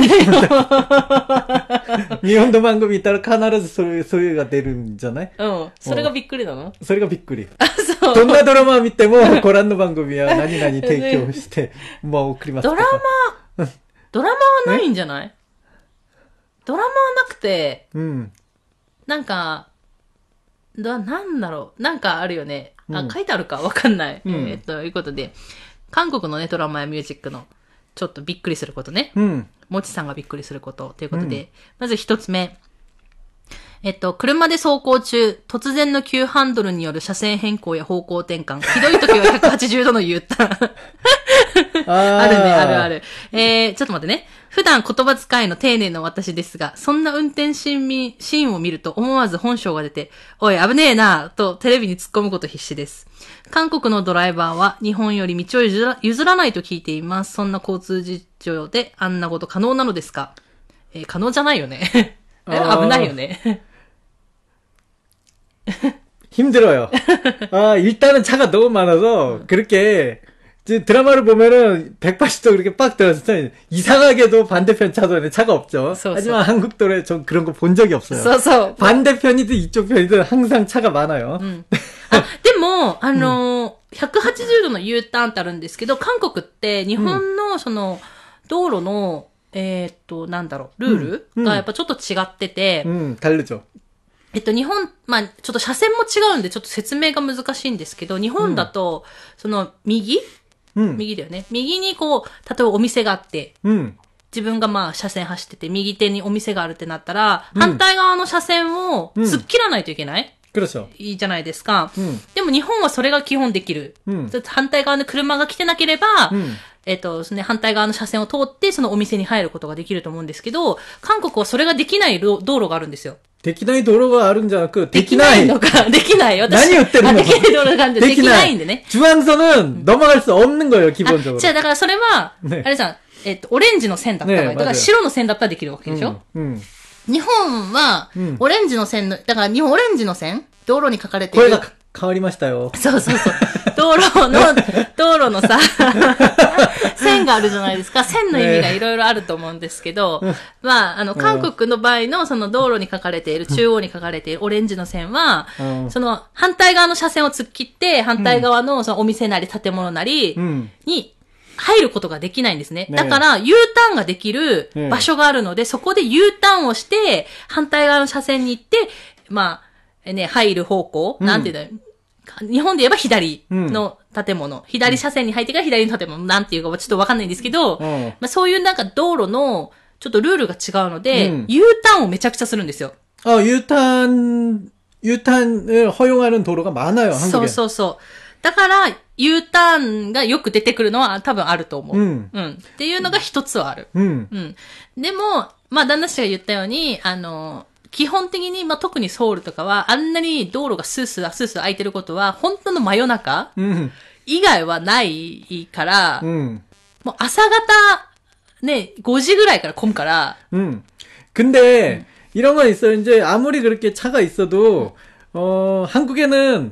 は日本の番組いたら必ずそれ、それが出るんじゃない？ うん。それがびっくりなの？ それがびっくり。 あ、そう。 どんなドラマを見ても、ご覧の番組は何々提供して、まあ送りますとか。 ドラマ、ドラマはないんじゃない？ドラマはなくて、うん。なんか、だ、なんだろう。なんかあるよね。あ、うん、書いてあるかわかんない。うん、えー、ということで、韓国のね、ドラマやミュージックの、ちょっとびっくりすることね。うん。もちさんがびっくりすることということで、うん、まず一つ目。えっと、車で走行中、突然の急ハンドルによる車線変更や方向転換。ひどい時はひゃくはちじゅうどの U ターン。あ, あるね、あるある。えー、ちょっと待ってね。普段言葉遣いの丁寧な私ですが、そんな運転シーンみシーンを見ると思わず本性が出て、おい、危ねえなぁ、とテレビに突っ込むこと必死です。韓国のドライバーは日本より道を譲ら、譲らないと聞いています。そんな交通事情であんなこと可能なのですか？えー、可能じゃないよね。危ないよね。 힘들어요. 아, 일단은 차가 너무 많아서, 그렇게, 드라마를 보면은 백팔십 도 그렇게 빡 들어서 이상하게도 반대편 차선에 차가 없죠. so, 하지만 so. 한국도로에 전 그런 거 본 적이 없어요. so, so. 반대편이든 이쪽 편이든 항상 차가 많아요. 음. 아, でも、あの、 ひゃくはちじゅうどの U ターンってあるんですけど、韓国って日本のその、道路の、えー、っと、なんだろう、ルールがやっぱちょっと違ってて、 うん、달르죠。 えっと、日本、まあ、ちょっと車線も違うんで、ちょっと説明が難しいんですけど、日本だと、その、右、うん、右だよね。右にこう、例えばお店があって、うん、自分がまあ、車線走ってて、右手にお店があるってなったら、うん、反対側の車線を突っ切らないといけない、うん、いいじゃないですか、うん。でも日本はそれが基本できる。うん、反対側の車が来てなければ、うん、えっと、ね、反対側の車線を通って、そのお店に入ることができると思うんですけど、韓国はそれができない道路があるんですよ。 できない道路があるんじゃなく、できない。 できないのか、できない。 私。何言ってるのできない道路があるんで、できないんでね。 중앙선은 넘어갈 수 없는 거예요, 기본적으로. じゃあ、だからそれは、ね、あれさん、えっと、オレンジの線だった場合、ね、だから白の線だったらできるわけでしょ、うんうん、日本は、オレンジの線の、だから日本オレンジの線道路に書かれている。 これが変わりましたよ。 そうそうそう。道路の、道路のさ、線があるじゃないですか。線の意味がいろいろあると思うんですけど、ね、まあ、あの、韓国の場合のその道路に書かれている、中央に書かれているオレンジの線は、うん、その反対側の車線を突っ切って、反対側のそのお店なり建物なりに入ることができないんですね。ね、だから U ターンができる場所があるので、ね、そこで U ターンをして、反対側の車線に行って、まあ、ね、入る方向、うん、なんていうんだろう。日本で言えば左の建物、うん、左車線に入ってから左の建物、なんていうかちょっとわかんないんですけど、うん、まあ、そういうなんか道路のちょっとルールが違うので、うん、U ターンをめちゃくちゃするんですよ。 あ、U ターン、U ターンを허용하는道路が많아요、한국에。 そうそうそう。だから、U ターンがよく出てくるのは多分あると思う。うん。うん。っていうのが一つはある。うん。うん。でも、まあ、旦那氏が言ったように、あの、基本的に、まあ、特にソウルとかは、あんなに道路がスースースースー空いてることは、本当の真夜中、うん、以外はないから、うん、もう朝方、ね、ごじぐらいから混むから。 うん。근데、うん、이런 건 있어요. 이제, 아무리 그렇게 차가 있어도, 어, 한국에는,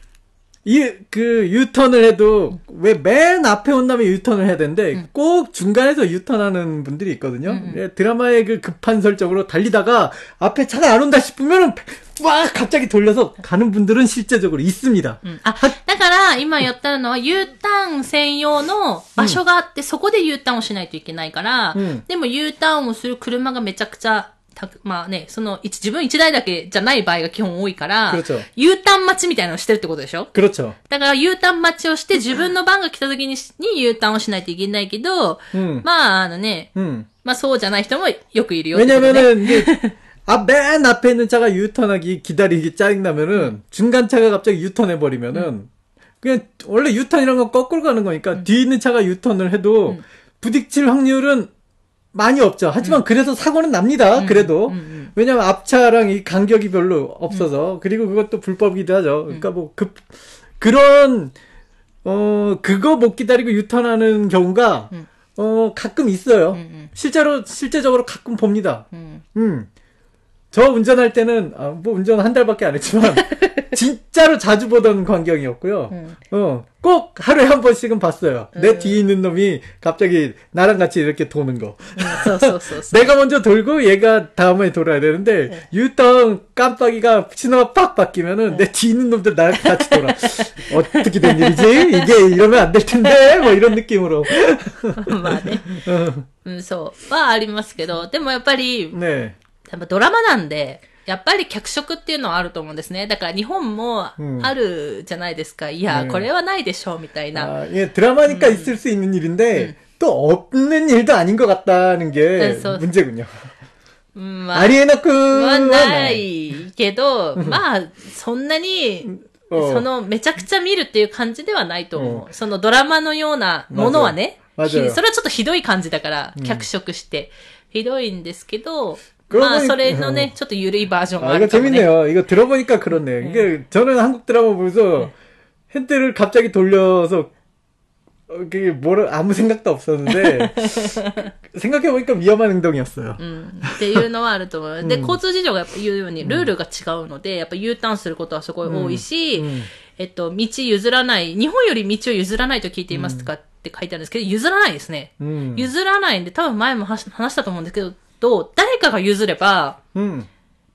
이, 그, 유턴을 해도, 왜 맨 앞에 온 다음에 유턴을 해야 되는데, 음. 꼭 중간에서 유턴하는 분들이 있거든요. 음. 예, 드라마의 그 급한 설정으로 달리다가, 앞에 차가 안 온다 싶으면은, 와, 갑자기 돌려서 가는 분들은 실제적으로 있습니다. 음. 아, だから今言ったのは U ターン専用の場所があって、そこで U ターンをしないといけないから、でも U ターンをする車がめちゃくちゃたまあね、その、自分一台だけじゃない場合が基本多いから、U ターン待ちみたいなのをしてるってことでしょ？ 그렇죠。 だから U ターン待ちをして、自分の番が来た時に、に U ターンをしないといけないけど、うん、まあ、あのね、うん、まあそうじゃない人もよくいるよってことね。 왜냐면은、앞 맨 앞에 있는 차가 유턴하기 기다리기 짜증나면은, 음. 중간 차가 갑자기 유턴해버리면은, 음. 그냥, 원래 유턴이란 건 거꾸로 가는 거니까, 음. 뒤에 있는 차가 유턴을 해도, 음. 부딪힐 확률은 많이 없죠. 하지만 음. 그래서 사고는 납니다. 음. 그래도. 음. 음. 왜냐면 앞차랑 이 간격이 별로 없어서. 음. 그리고 그것도 불법이기도 하죠. 그러니까 뭐, 그, 그런, 어, 그거 못 기다리고 유턴하는 경우가, 음. 어, 가끔 있어요. 음. 음. 실제로, 실제적으로 가끔 봅니다. 음. 음. 저 운전할 때는, 아, 뭐 운전 한 달밖에 안 했지만, 진짜로 자주 보던 광경이었고요. 음. 어, 꼭 하루에 한 번씩은 봤어요. 음. 내 뒤에 있는 놈이 갑자기 나랑 같이 이렇게 도는 거. 음, so, so, so, so. 내가 먼저 돌고 얘가 다음에 돌아야 되는데, 음. 유턴 깜빡이가 신호가 팍 바뀌면은 음. 내 뒤에 있는 놈들 나랑 같이 돌아. 어떻게 된 일이지? 이게 이러면 안 될 텐데? 뭐 이런 느낌으로. まあね。うん、そうはありますけど、でもやっぱり、ね。やっぱドラマなんで、やっぱり脚色っていうのはあると思うんですね。だから日本もあるじゃないですか。うん、いや、うん、これはないでしょう、みたいな。 あ、예、 드라마니까 있을 수 있는 일인데、 또 없는 일도 아닌 것 같다는 게 문제군요. まあ、ありえなくはないけど、まあ、そんなに、その、めちゃくちゃ見るっていう感じではないと思う。そのドラマのようなものはね、それはちょっとひどい感じだから、脚色して、ひどいんですけど、まあ、それのね、ちょっと緩いバージョンがあるかもね。 아, 이거 재밌네요. 이거 들어보니까 그렇네요. 음. 이게, 저는 한국 드라마 보면서, 핸들을 갑자기 돌려서, 그게 뭐를, 아무 생각도 없었는데, 생각해보니까 위험한 행동이었어요. うん。っていうのはあると思う。で、交通事情がやっぱ言うように、ルールが違うので、やっぱ U ターンすることはすごい多いし、うんうん、えっと、道譲らない、日本より道を譲らないと聞いていますとかって書いてあるんですけど、譲らないですね。うん、譲らないんで、多分前も話したと思うんですけど、と、誰かが譲れば、うん、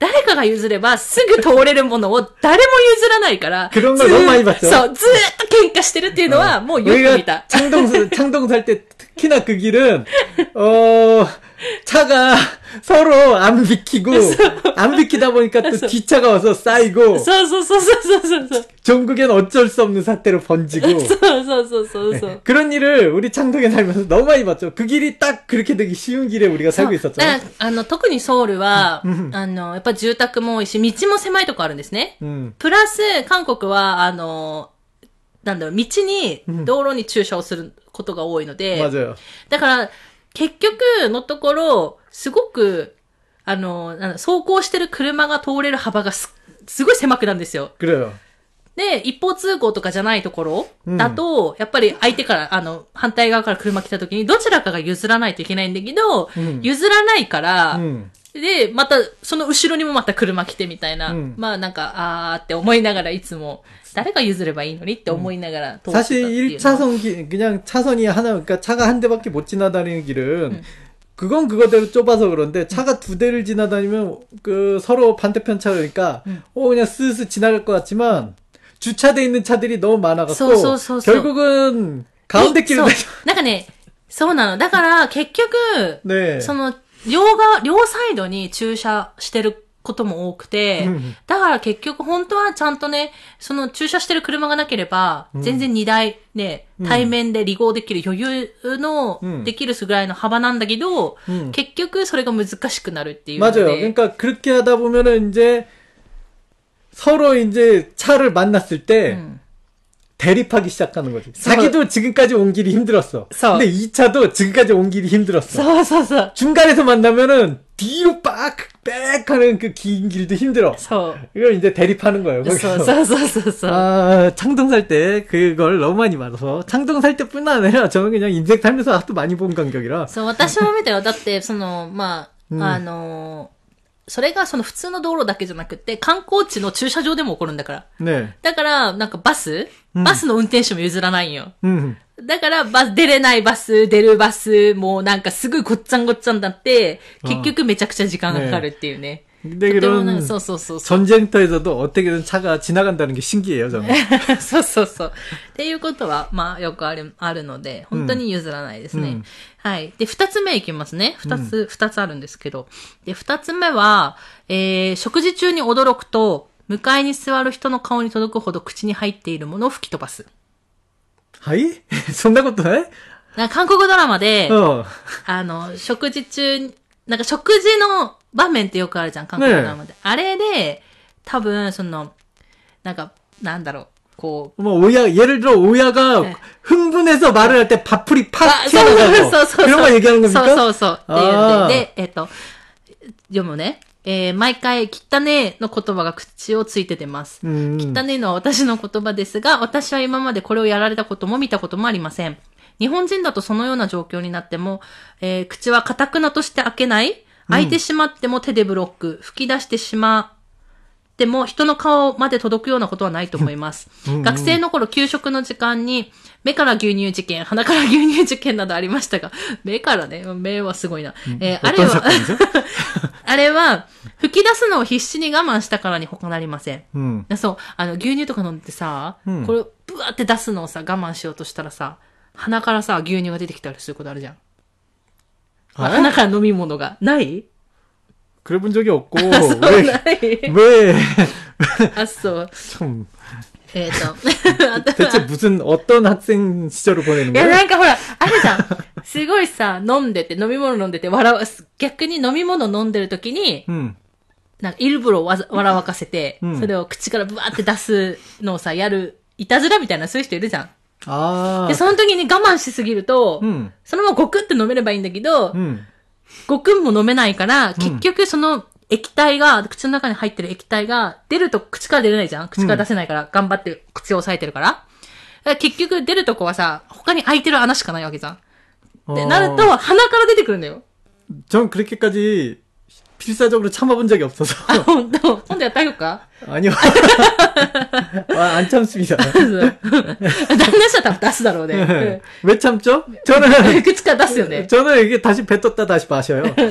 誰かが譲ればすぐ通れるものを誰も譲らないから、 그런 걸 너무 많이 봤죠. そう、ずーっと喧嘩してるっていうのはもうよく見た。 창동, 창동 살 때 특히나 그 길은, 어, 차가 서로 안 비키고, 안 비키다 보니까 또 뒷차가 와서 쌓이고, そうそうそうそうそうそう。 전국엔 어쩔 수 없는 사태로 번지고, そうそうそうそうそう。 네, 그런 일을 우리 창동에 살면서 너무 많이 봤죠. 그 길이 딱 그렇게 되기 쉬운 길에 우리가 살고 있었죠. あの、特にソウルは、あの、やっぱ住宅も多いし、道も狭いとこあるんですね。 음. プラス、韓国は、あの、なんだろう、道に、道路に駐車をすることが多いので、 맞아요. だから、結局のところ、すごく、あの、なんだ走行してる車が通れる幅がす、すごい狭くなるんですよ。 그래요. で、一方通行とかじゃないところだと、うん、やっぱり相手から、あの、反対側から車来た時に、どちらかが譲らないといけないんだけど、うん、譲らないから、うん、で、また、その後ろにもまた車来てみたいな、うん、まあなんか、あーって思いながらいつも、誰が譲ればいいのにって思いながら通ってたっていうの。 사실 일 차선 길, 그냥 차선이 하나, 그러니까 차가 한 대밖에 못 지나다니는 길은, 음. 그건 그거대로 좁아서 그런데 차가 두 대를 지나다니면 그 서로 반대편 차니까 음. 어 그냥 스스 지나갈 것 같지만 주차돼 있는 차들이 너무 많아갖고 결국은 가운데 길을 なんかね、そうなの。だから結局、ね、その両側両サイドに駐車してることも多くて、うん、だから結局本当はちゃんとね、その駐車してる車がなければ、うん、全然にだいね、対面で離合できる余裕のできるぐらいの幅なんだけど、うん、結局それが難しくなるっていうので。 맞아요. 그러니까 그렇게 하다 보면은 이제 서로 이제 차를 만났을 때 음. 대립하기 시작하는 거지. 자기도 지금까지 온 길이 힘들었어. 서. 근데 이 차도 지금까지 온 길이 힘들었어. 서, 서, 서. 중간에서 만나면은 뒤로 빡, 빽 하는 그 긴 길도 힘들어. 서. 이걸 이제 대립하는 거예요. 서, 서, 서, 서, 서. 아, 창동 살 때 그걸 너무 많이 봐서. 창동 살 때뿐만 아니라 저는 그냥 인생 살면서 하도 많이 본 간격이라. そう、私も見たよ。だって、その、まあ、あの、それがその普通の道路だけじゃなくて、観光地の駐車場でも起こるんだから。ね。だから、なんかバス、うん、バスの運転手も譲らないんよ。うん。だから、バス、出れないバス、出るバス、もうなんかすぐごっちゃんごっちゃんだって、結局めちゃくちゃ時間がかかるっていうね。 근데 그런 전쟁터에서도 어떻게든 차가 지나간다는 게 신기해요, 저는. そうそうそう。っていうことは、まあ、よくある、あるので、本当に譲らないですね。うん、はい。で、二つ目いきますね。二つ、二、うん、つあるんですけど。で、二つ目は、えー、食事中に驚くと、向かいに座る人の顔に届くほど口に入っているものを吹き飛ばす。 はい？そんなことない？ なんか韓国ドラマで、あの、食事中に、なんか食事の場面ってよくあるじゃん、韓国ドラマで。ね、あれで、多分、その、なんか、なんだろう、こう。 뭐, 오야, 예를 들어, 오야가 네. 흥분해서 말을 할 때 밥풀이 팍 튀어나가고. 그런 거 얘기하는 겁니까? そうそうそう。っていうんで、で、えっと、読むね。えー、毎回、汚ねの言葉が口をついて出ます。汚ねのは私の言葉ですが、私は今までこれをやられたことも見たこともありません。日本人だとそのような状況になっても、えー、口は堅くなとして開けない、開いてしまっても手でブロック、吹き出してしまっても人の顔まで届くようなことはないと思います。うんうん、学生の頃給食の時間に目から牛乳事件、鼻から牛乳事件などありましたが、目からね、目はすごいな。えー、あれは、あれは吹き出すのを必死に我慢したからに他なりません。うん、そう、あの牛乳とか飲んでさ、うん、これをブワーって出すのをさ、我慢しようとしたらさ、鼻からさ、牛乳が出てきたりすることあるじゃん。鼻から飲み物が。ない？ 그래본 적이 없고. 왜? 왜? 아, そう。 좀. えっと。 대체 무슨 어떤 학생 시절을 보내는 거야? いや、なんかほら、あるじゃん。すごいさ、飲んでて、飲み物飲んでて、笑わ、逆に飲み物飲んでる時に、うん、なんか、イルブロをわざ笑わかせて、うん、それを口からブワーって出すのをさ、やる、いたずらみたいな、そういう人いるじゃん。あで、その時に我慢しすぎると、うん、そのままゴクって飲めればいいんだけど、うん、ゴクンも飲めないから、結局その液体が、口の中に入ってる液体が出ると口から出れないじゃん？口から出せないから、うん、頑張って口を押さえてるから。だから結局出るとこはさ、他に開いてる穴しかないわけじゃん。で、なると鼻から出てくるんだよ。 전 그렇게까지 필사적으로 참아본 적이 없어서. 아, 혼도, 혼도 야따효까? 아니요. 아, 안 참습니다. 旦那씨多分出すだろうね。 네. 왜 참죠? 저는. 口から出すよね。 저는 이게 다시 뱉었다 다시 마셔요. 汚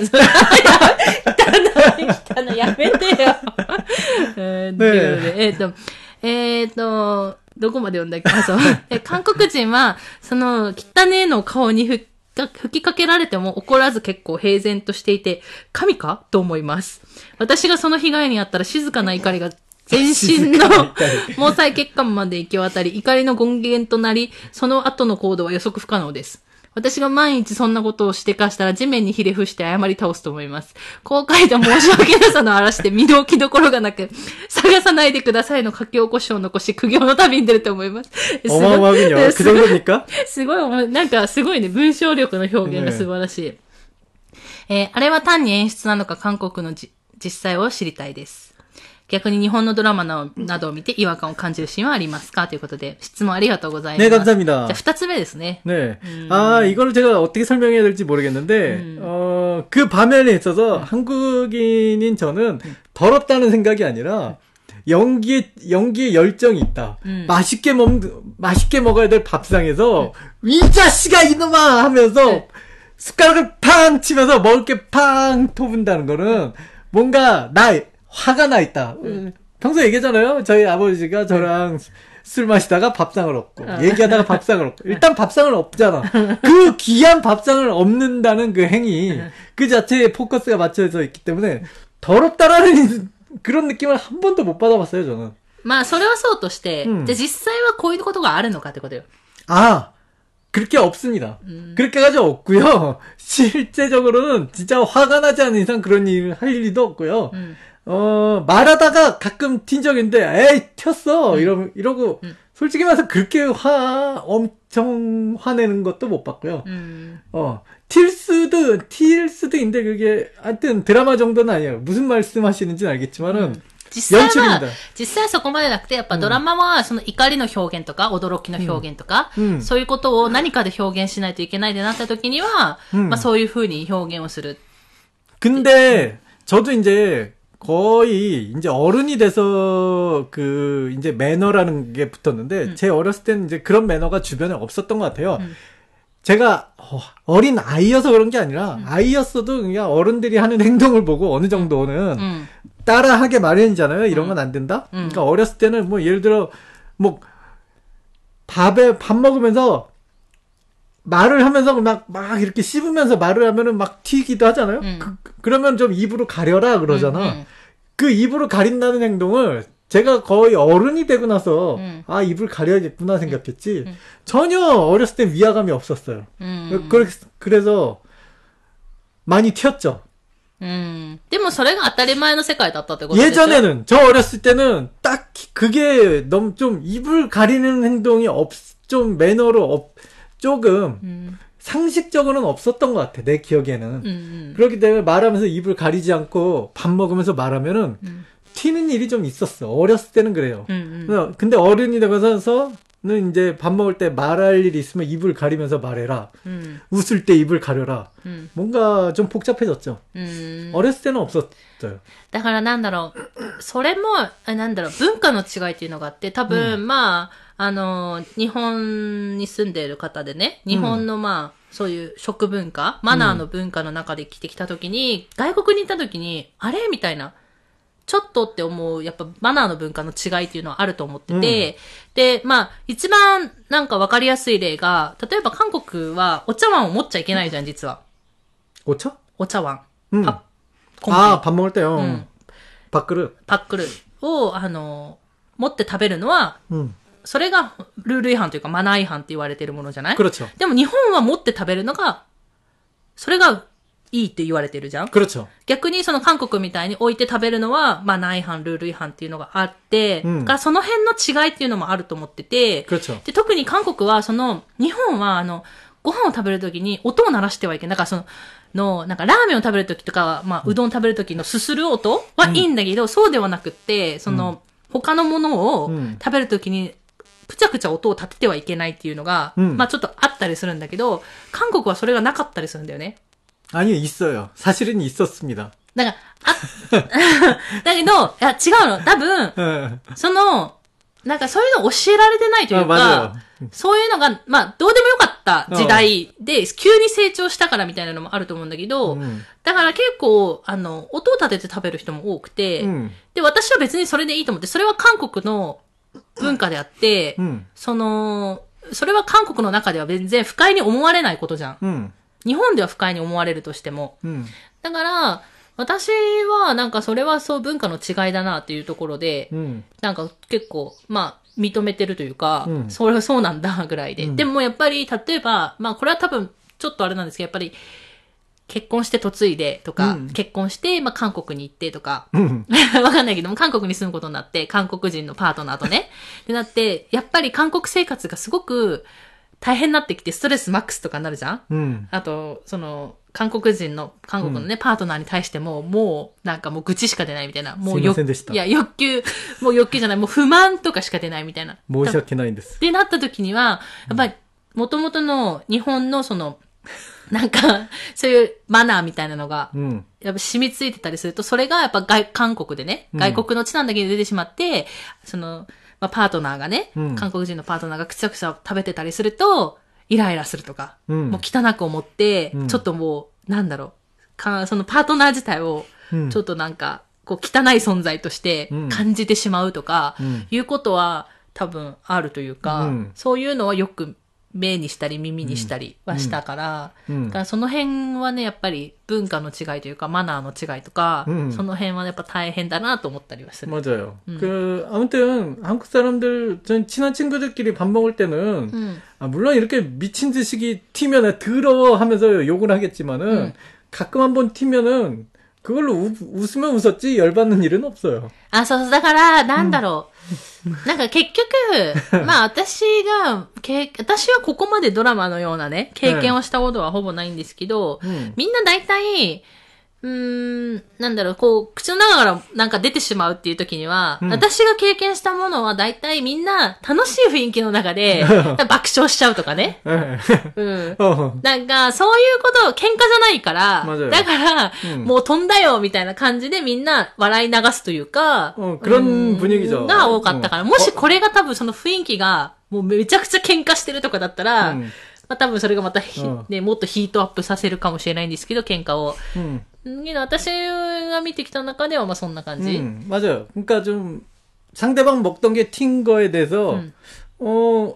い、やめてよ。えー、ね、えっと、えっと、どこまで読んだっけあ、そう。え、韓国人は、その、汚ねえの顔に吹きかけられても怒らず結構平然としていて、神かと思います。私がその被害に遭ったら静かな怒りが全身の毛細血管まで行き渡り、怒りの根源となり、その後の行動は予測不可能です。私が毎日そんなことをしてかしたら地面にひれ伏して謝り倒すと思います。後悔と申し訳なさの嵐で身の置きどころがなく、探さないでくださいの書き起こしを残し、苦行の旅に出ると思います。 어마어마하군요. 그 정도입니까? すごい、なんかすごいね、文章力の表現が素晴らしい。えー、あれは単に演出なのか韓国のじ実際を知りたいです。逆に日本のドラマなどを見て違和感を感じるシーンはありますかということで、質問ありがとうございます。 네, 감사합니다. じゃあ二つ目ですね. 네. 음. 아, 이거를 제가 어떻게 설명해야 될지 모르겠는데, 음. 어, 그 반면에 있어서 음. 한국인인 저는 음. 더럽다는 생각이 아니라, 연기에, 연기에 열정이 있다. 음. 맛있게 먹, 맛있게 먹어야 될 밥상에서, 음. 이 자식아, 이놈아! 하면서, 네. 숟가락을 팡 치면서 먹을 게 팡 토분다는 거는, 뭔가, 나, 화가 나 있다. 음. 평소에 얘기하잖아요. 저희 아버지가 저랑 술 마시다가 밥상을 엎고, 어. 얘기하다가 밥상을 엎고. 일단 밥상을 엎잖아. 그 귀한 밥상을 엎는다는 그 행위, 그 자체에 포커스가 맞춰져 있기 때문에 더럽다라는 그런 느낌을 한 번도 못 받아봤어요, 저는. まあ、それはそうとして、 음. じゃあ実際はこういうことがあるのかってことよ. 아, 그렇게 없습니다. 음. 그렇게까지 없고요. 실제적으로는 진짜 화가 나지 않는 이상 그런 일을 할 일도 없고요. 음. 어, 말하다가 가끔 튄 적인데, 에이, 튀었어! 음. 이러, 이러고, 음. 솔직히 말해서 그렇게 화, 엄청 화내는 것도 못 봤고요. 음. 어, 튈 수도, 튈 수도 있는데, 그게, 하여튼 드라마 정도는 아니에요. 무슨 말씀 하시는지는 알겠지만은, 음. 実際は、実際はそこまでなくて、やっぱドラマは、その怒りの表現とか、驚きの表現とか、うん、そういうことを何かで表現しないといけないでなった時には、うん、まあそういう風に表現をする。 근데, 저도 이제, 거의 이제 어른이 돼서 그 이제 매너라는 게 붙었는데 음. 제 어렸을 때는 이제 그런 매너가 주변에 없었던 것 같아요. 음. 제가 어린 아이여서 그런 게 아니라 음. 아이였어도 그냥 어른들이 하는 행동을 보고 어느 정도는 음. 따라하게 마련이잖아요. 이런 건 안 된다. 음. 그러니까 어렸을 때는 뭐 예를 들어 뭐 밥에 밥 먹으면서 말을 하면서 막, 막 이렇게 씹으면서 말을 하면은 막 튀기도 하잖아요? 음. 그, 그러면 좀 입으로 가려라 그러잖아. 음, 음. 그 입으로 가린다는 행동을 제가 거의 어른이 되고 나서, 음. 아, 입을 가려야겠구나 생각했지. 음. 전혀 어렸을 때 위화감이 없었어요. 음. 그래서 많이 튀었죠. 음. でもそれが当たり前の世界だったってこと 예전에는, 저 어렸을 때는 딱히 그게 너무 좀 입을 가리는 행동이 없, 좀 매너로 없, 조금 음. 상식적으로는 없었던 것 같아. 내 기억에는. 음, 음. 그렇기 때문에 말하면서 입을 가리지 않고 밥 먹으면서 말하면은 음. 튀는 일이 좀 있었어. 어렸을 때는 그래요. 음, 음. 근데 어른이 되고서는 이제 밥 먹을 때 말할 일이 있으면 입을 가리면서 말해라. 음. 웃을 때 입을 가려라. 음. 뭔가 좀 복잡해졌죠. 음. 어렸을 때는 없었어요. だからなんだろう、それも、なんだろう、文化の違いっていうのがあって、多分、うん、まあ、あの、日本に住んでいる方でね、日本のまあ、うん、そういう食文化、マナーの文化の中で生きてきたときに、うん、外国に行ったときに、あれみたいな、ちょっとって思う、やっぱマナーの文化の違いっていうのはあると思ってて、うん、で、まあ、一番なんかわかりやすい例が、例えば韓国はお茶碗を持っちゃいけないじゃん、実は。 お茶？ お茶碗。 うん。밥ああ、밥 먹을 때요. 응. 밥그릇. 밥그릇を、あの、持って食べるのは、うん、それがルール違反というかマナー違反って言われてるものじゃない？ 그렇죠. でも日本は持って食べるのが、それがいいって言われてるじゃん？ 그렇죠. 逆にその韓国みたいに置いて食べるのはマナー違反、ルール違反っていうのがあって、うん、だからその辺の違いっていうのもあると思ってて、 그렇죠. で特に韓国はその、日本はあの、ご飯を食べるときに音を鳴らしてはいけない。だからその、の、なんかラーメンを食べるときとか、まあ、うどん食べるときのすする音はいいんだけど、うん、そうではなくって、その、うん、他のものを食べるときに、くちゃくちゃ音を立ててはいけないっていうのが、うん、まあちょっとあったりするんだけど、韓国はそれがなかったりするんだよね。 아니요, 있어요. 사실은 있었습니다. だから、あ、だけど、いや、違うの。多分、その、なんかそういうの教えられてないというか、そういうのが、まあ、どうでもよかった時代で、急に成長したからみたいなのもあると思うんだけど、うん、だから結構、あの、音を立てて食べる人も多くて、うん、で、私は別にそれでいいと思って、それは韓国の文化であって、うん、その、それは韓国の中では全然不快に思われないことじゃん。うん、日本では不快に思われるとしても。うん、だから、私はなんかそれはそう文化の違いだなっていうところで、うん、なんか結構、まあ、認めてるというか、うん、それはそうなんだぐらいで、うん。でもやっぱり、例えば、まあこれは多分、ちょっとあれなんですけど、やっぱり、結婚して嫁いでとか、うん、結婚して、まあ韓国に行ってとか、わ、うん、かんないけども、韓国に住むことになって、韓国人のパートナーとね、ってなって、やっぱり韓国生活がすごく大変になってきて、ストレスマックスとかになるじゃん、うん、あと、その、韓国人の、韓国のね、うん、パートナーに対しても、もう、なんかもう愚痴しか出ないみたいな。もう欲、いや、欲求、もう欲求じゃない、もう不満とかしか出ないみたいな。 申し訳ないんです。 ってなった時には、やっぱり、元々の日本のその、なんか、そういうマナーみたいなのが、うん、やっぱ染みついてたりすると、それがやっぱ外、韓国でね、外国の地なんだけど出てしまって、うん、その、まあ、パートナーがね、うん、韓国人のパートナーがくちゃくちゃ食べてたりすると、イライラするとか、うん、もう汚く思って、うん、ちょっともう、なんだろう、かそのパートナー自体を、ちょっとなんか、こう汚い存在として感じてしまうとか、うん、いうことは多分あるというか、うん、そういうのはよく目にしたり耳にしたりはしたから、うん、だからその辺はね、やっぱり文化の違いというか、マナーの違いとか、うん、その辺はやっぱ大変だなと思ったりはする。 맞아요. 음. 그, 아무튼, 한국 사람들, 전 친한 친구들끼리 밥 먹을 때는, 음. 아, 물론 이렇게 미친 듯이 튀면 더러워 하면서 욕을 하겠지만은, 음. 가끔 한번 튀면은, 그걸로 우, 웃으면 웃었지 열받는 일은 없어요. あ、そうそう。だから、なんだろう。なんか結局、まあ私が、け私はここまでドラマのようなね、経験をしたことはほぼないんですけど、うん、みんな大体、うーん、なんだろう、こう、口の中からなんか出てしまうっていう時には、うん、私が経験したものは大体みんな楽しい雰囲気の中で爆笑しちゃうとかね。うん。なんか、そういうこと、喧嘩じゃないから、だから、うん、もう飛んだよみたいな感じでみんな笑い流すというか、 うん、그런 분위기죠。 が多かったから、もしこれが多分その雰囲気が、もうめちゃくちゃ喧嘩してるとかだったら、うんまあ、多分それがまた、うん、ね、もっとヒートアップさせるかもしれないんですけど、喧嘩を。うん。私が見てきた中ではまあそんな感じ。 음, 맞아요. 그러니까 좀 상대방 먹던 게 튄 거에 대해서 음. 어,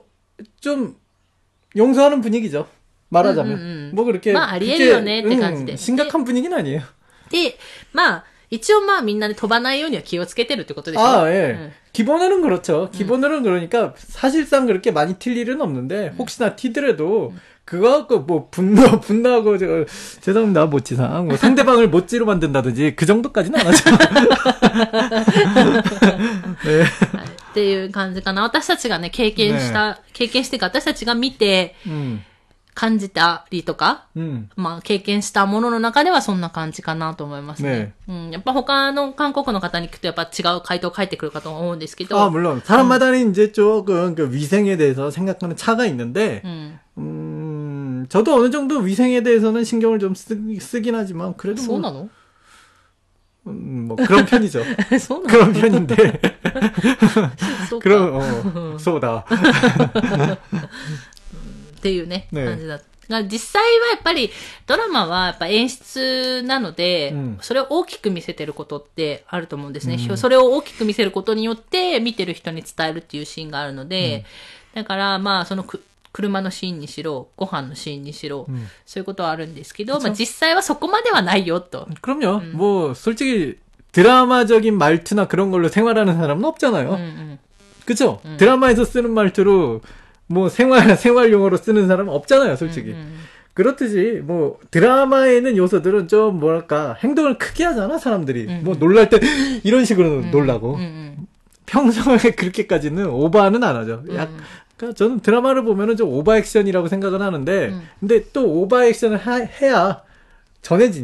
좀 용서하는 분위기죠. 말하자면. 음, 음, 음. 뭐 그렇게 まあありえるよねって感じで。 음, 심각한 분위기는 아니에요. で、まあ一応まあみんなで飛ばないようには気をつけてるってことでしょ。 아, 예. 음. 기본으로는 그렇죠. 기본으로는 그러니까 사실상 그렇게 많이 튈 일은 없는데 혹시나 튀더라도 음. 그거 갖고 뭐 분노 분노하고 저 죄송합니다 모찌상 뭐 상대방을 모찌로 만든다든지 그 정도까지는 안 하죠. ねっていう感じかな。私たちがね経験した、ね、経験してか私たちが見て、うん、感じたりとか、うん、まあ経験したものの中ではそんな感じかなと思いますね。ねうん、やっぱ他の韓国の方に聞くとやっぱ違う回答返ってくるかと思うんですけど。 あ、물론 사람마다는 이제 조금 그 위생에 대해서 생각하는 차가 있는데, 음, 음, 저도 어느 정도 위생에 대해서는 신경을 좀 쓰, 쓰긴 하지만 그래도 뭐. そうなの? 음, 뭐 그런 편이죠. 그런 편인데. 그럼 어, 소다. っていうね、ね感じだった。実際はやっぱりドラマはやっぱ演出なので、うん、それを大きく見せてることってあると思うんですね、うん。それを大きく見せることによって見てる人に伝えるっていうシーンがあるので、うん、だからまあそのく車のシーンにしろ、ご飯のシーンにしろ、うん、そういうことはあるんですけど、まあ実際はそこまではないよと。 그럼요. 음. 뭐 솔직히 드라마적인 말투나 그런 걸로 생활하는 사람은 없잖아요. 음, 음. 그쵸? 음. 드라마에서 쓰는 말투로 뭐 생활 생활 용어로 쓰는 사람은 없잖아요, 솔직히. 음, 음. 그렇듯이 뭐 드라마에는 요소들은 좀 뭐랄까 행동을 크게 하잖아, 사람들이. 음, 뭐 놀랄 때 이런 식으로 음, 놀라고. 음, 음. 평소에 그렇게까지는 오버는 안 하죠. 약 그러니까 저는 드라마를 보면은 좀 오버 액션이라고 생각을 하는데, 음. 근데 또 오버 액션을 하, 해야 전해지니까.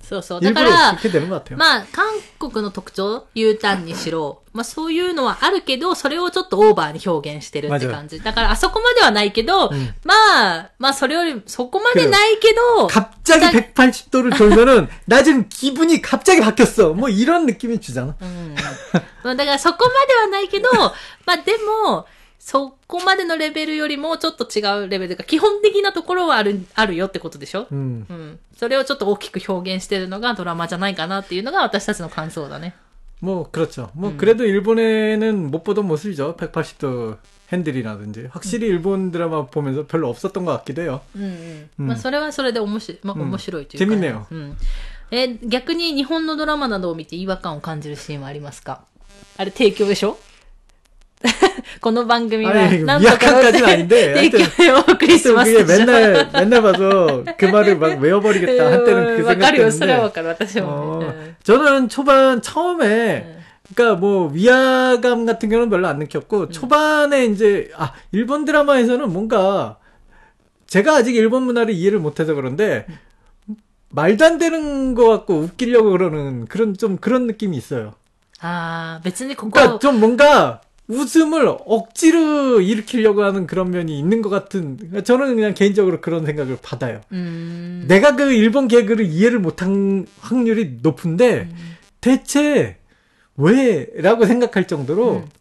そうそう。だか 일부러 ら、 그렇게 되는 것 같아요. まあ、韓国の特徴、Uターンにしろ、まあそういうのはあるけど、それをちょっとオーバーに表現してるって感じ。だからあそこまではないけど、 음. まあ、まあそれより、そこまでないけど、 갑자기 백팔십 도를 돌면은, 나 지금 기분이 갑자기 바뀌었어. 뭐 이런 느낌이 주잖아. うん。まあだからそこまではないけど、まあでも、そこまでのレベルよりもちょっと違うレベルが基本的なところはある、あるよってことでしょ、 음. うん。それをちょっと大きく表現してるのがドラマじゃないかなっていうのが私たちの感想だね。 뭐 그렇죠. 뭐 음. 그래도 일본에는 못 보던 모습이죠. 백팔십 도 핸들이라든지. 확실히 음. 일본 드라마 보면서 별로 없었던 것 같기도 해요. 음, 음. まあそれはそれで面白い、まあ面白いというか、 재밌네요. うん。え、逆に日本のドラマなどを見て違和感を感じるシーンはありますか？あれ提供でしょ？この番組はなんとかの提供をお送りしますでしょ。 맨날 맨날 봐서 그 말을 막 외워버리겠다 한때는 그 생각했는데. わかるよ、それはわかる。私もね。 어, 저는 초반 처음에 그러니까 뭐 위화감 같은 경우는 별로 안 느꼈고 음. 초반에 이제 아 일본 드라마에서는 뭔가 제가 아직 일본 문화를 이해를 못해서 그런데 말도 안 되는 거 같고 웃기려고 그러는 그런 좀 그런 느낌이 있어요. 아, 別にここ 그러니까 좀 뭔가 웃음을 억지로 일으키려고 하는 그런 면이 있는 것 같은, 저는 그냥 개인적으로 그런 생각을 받아요. 음. 내가 그 일본 개그를 이해를 못한 확률이 높은데, 음. 대체 왜? 라고 생각할 정도로 음.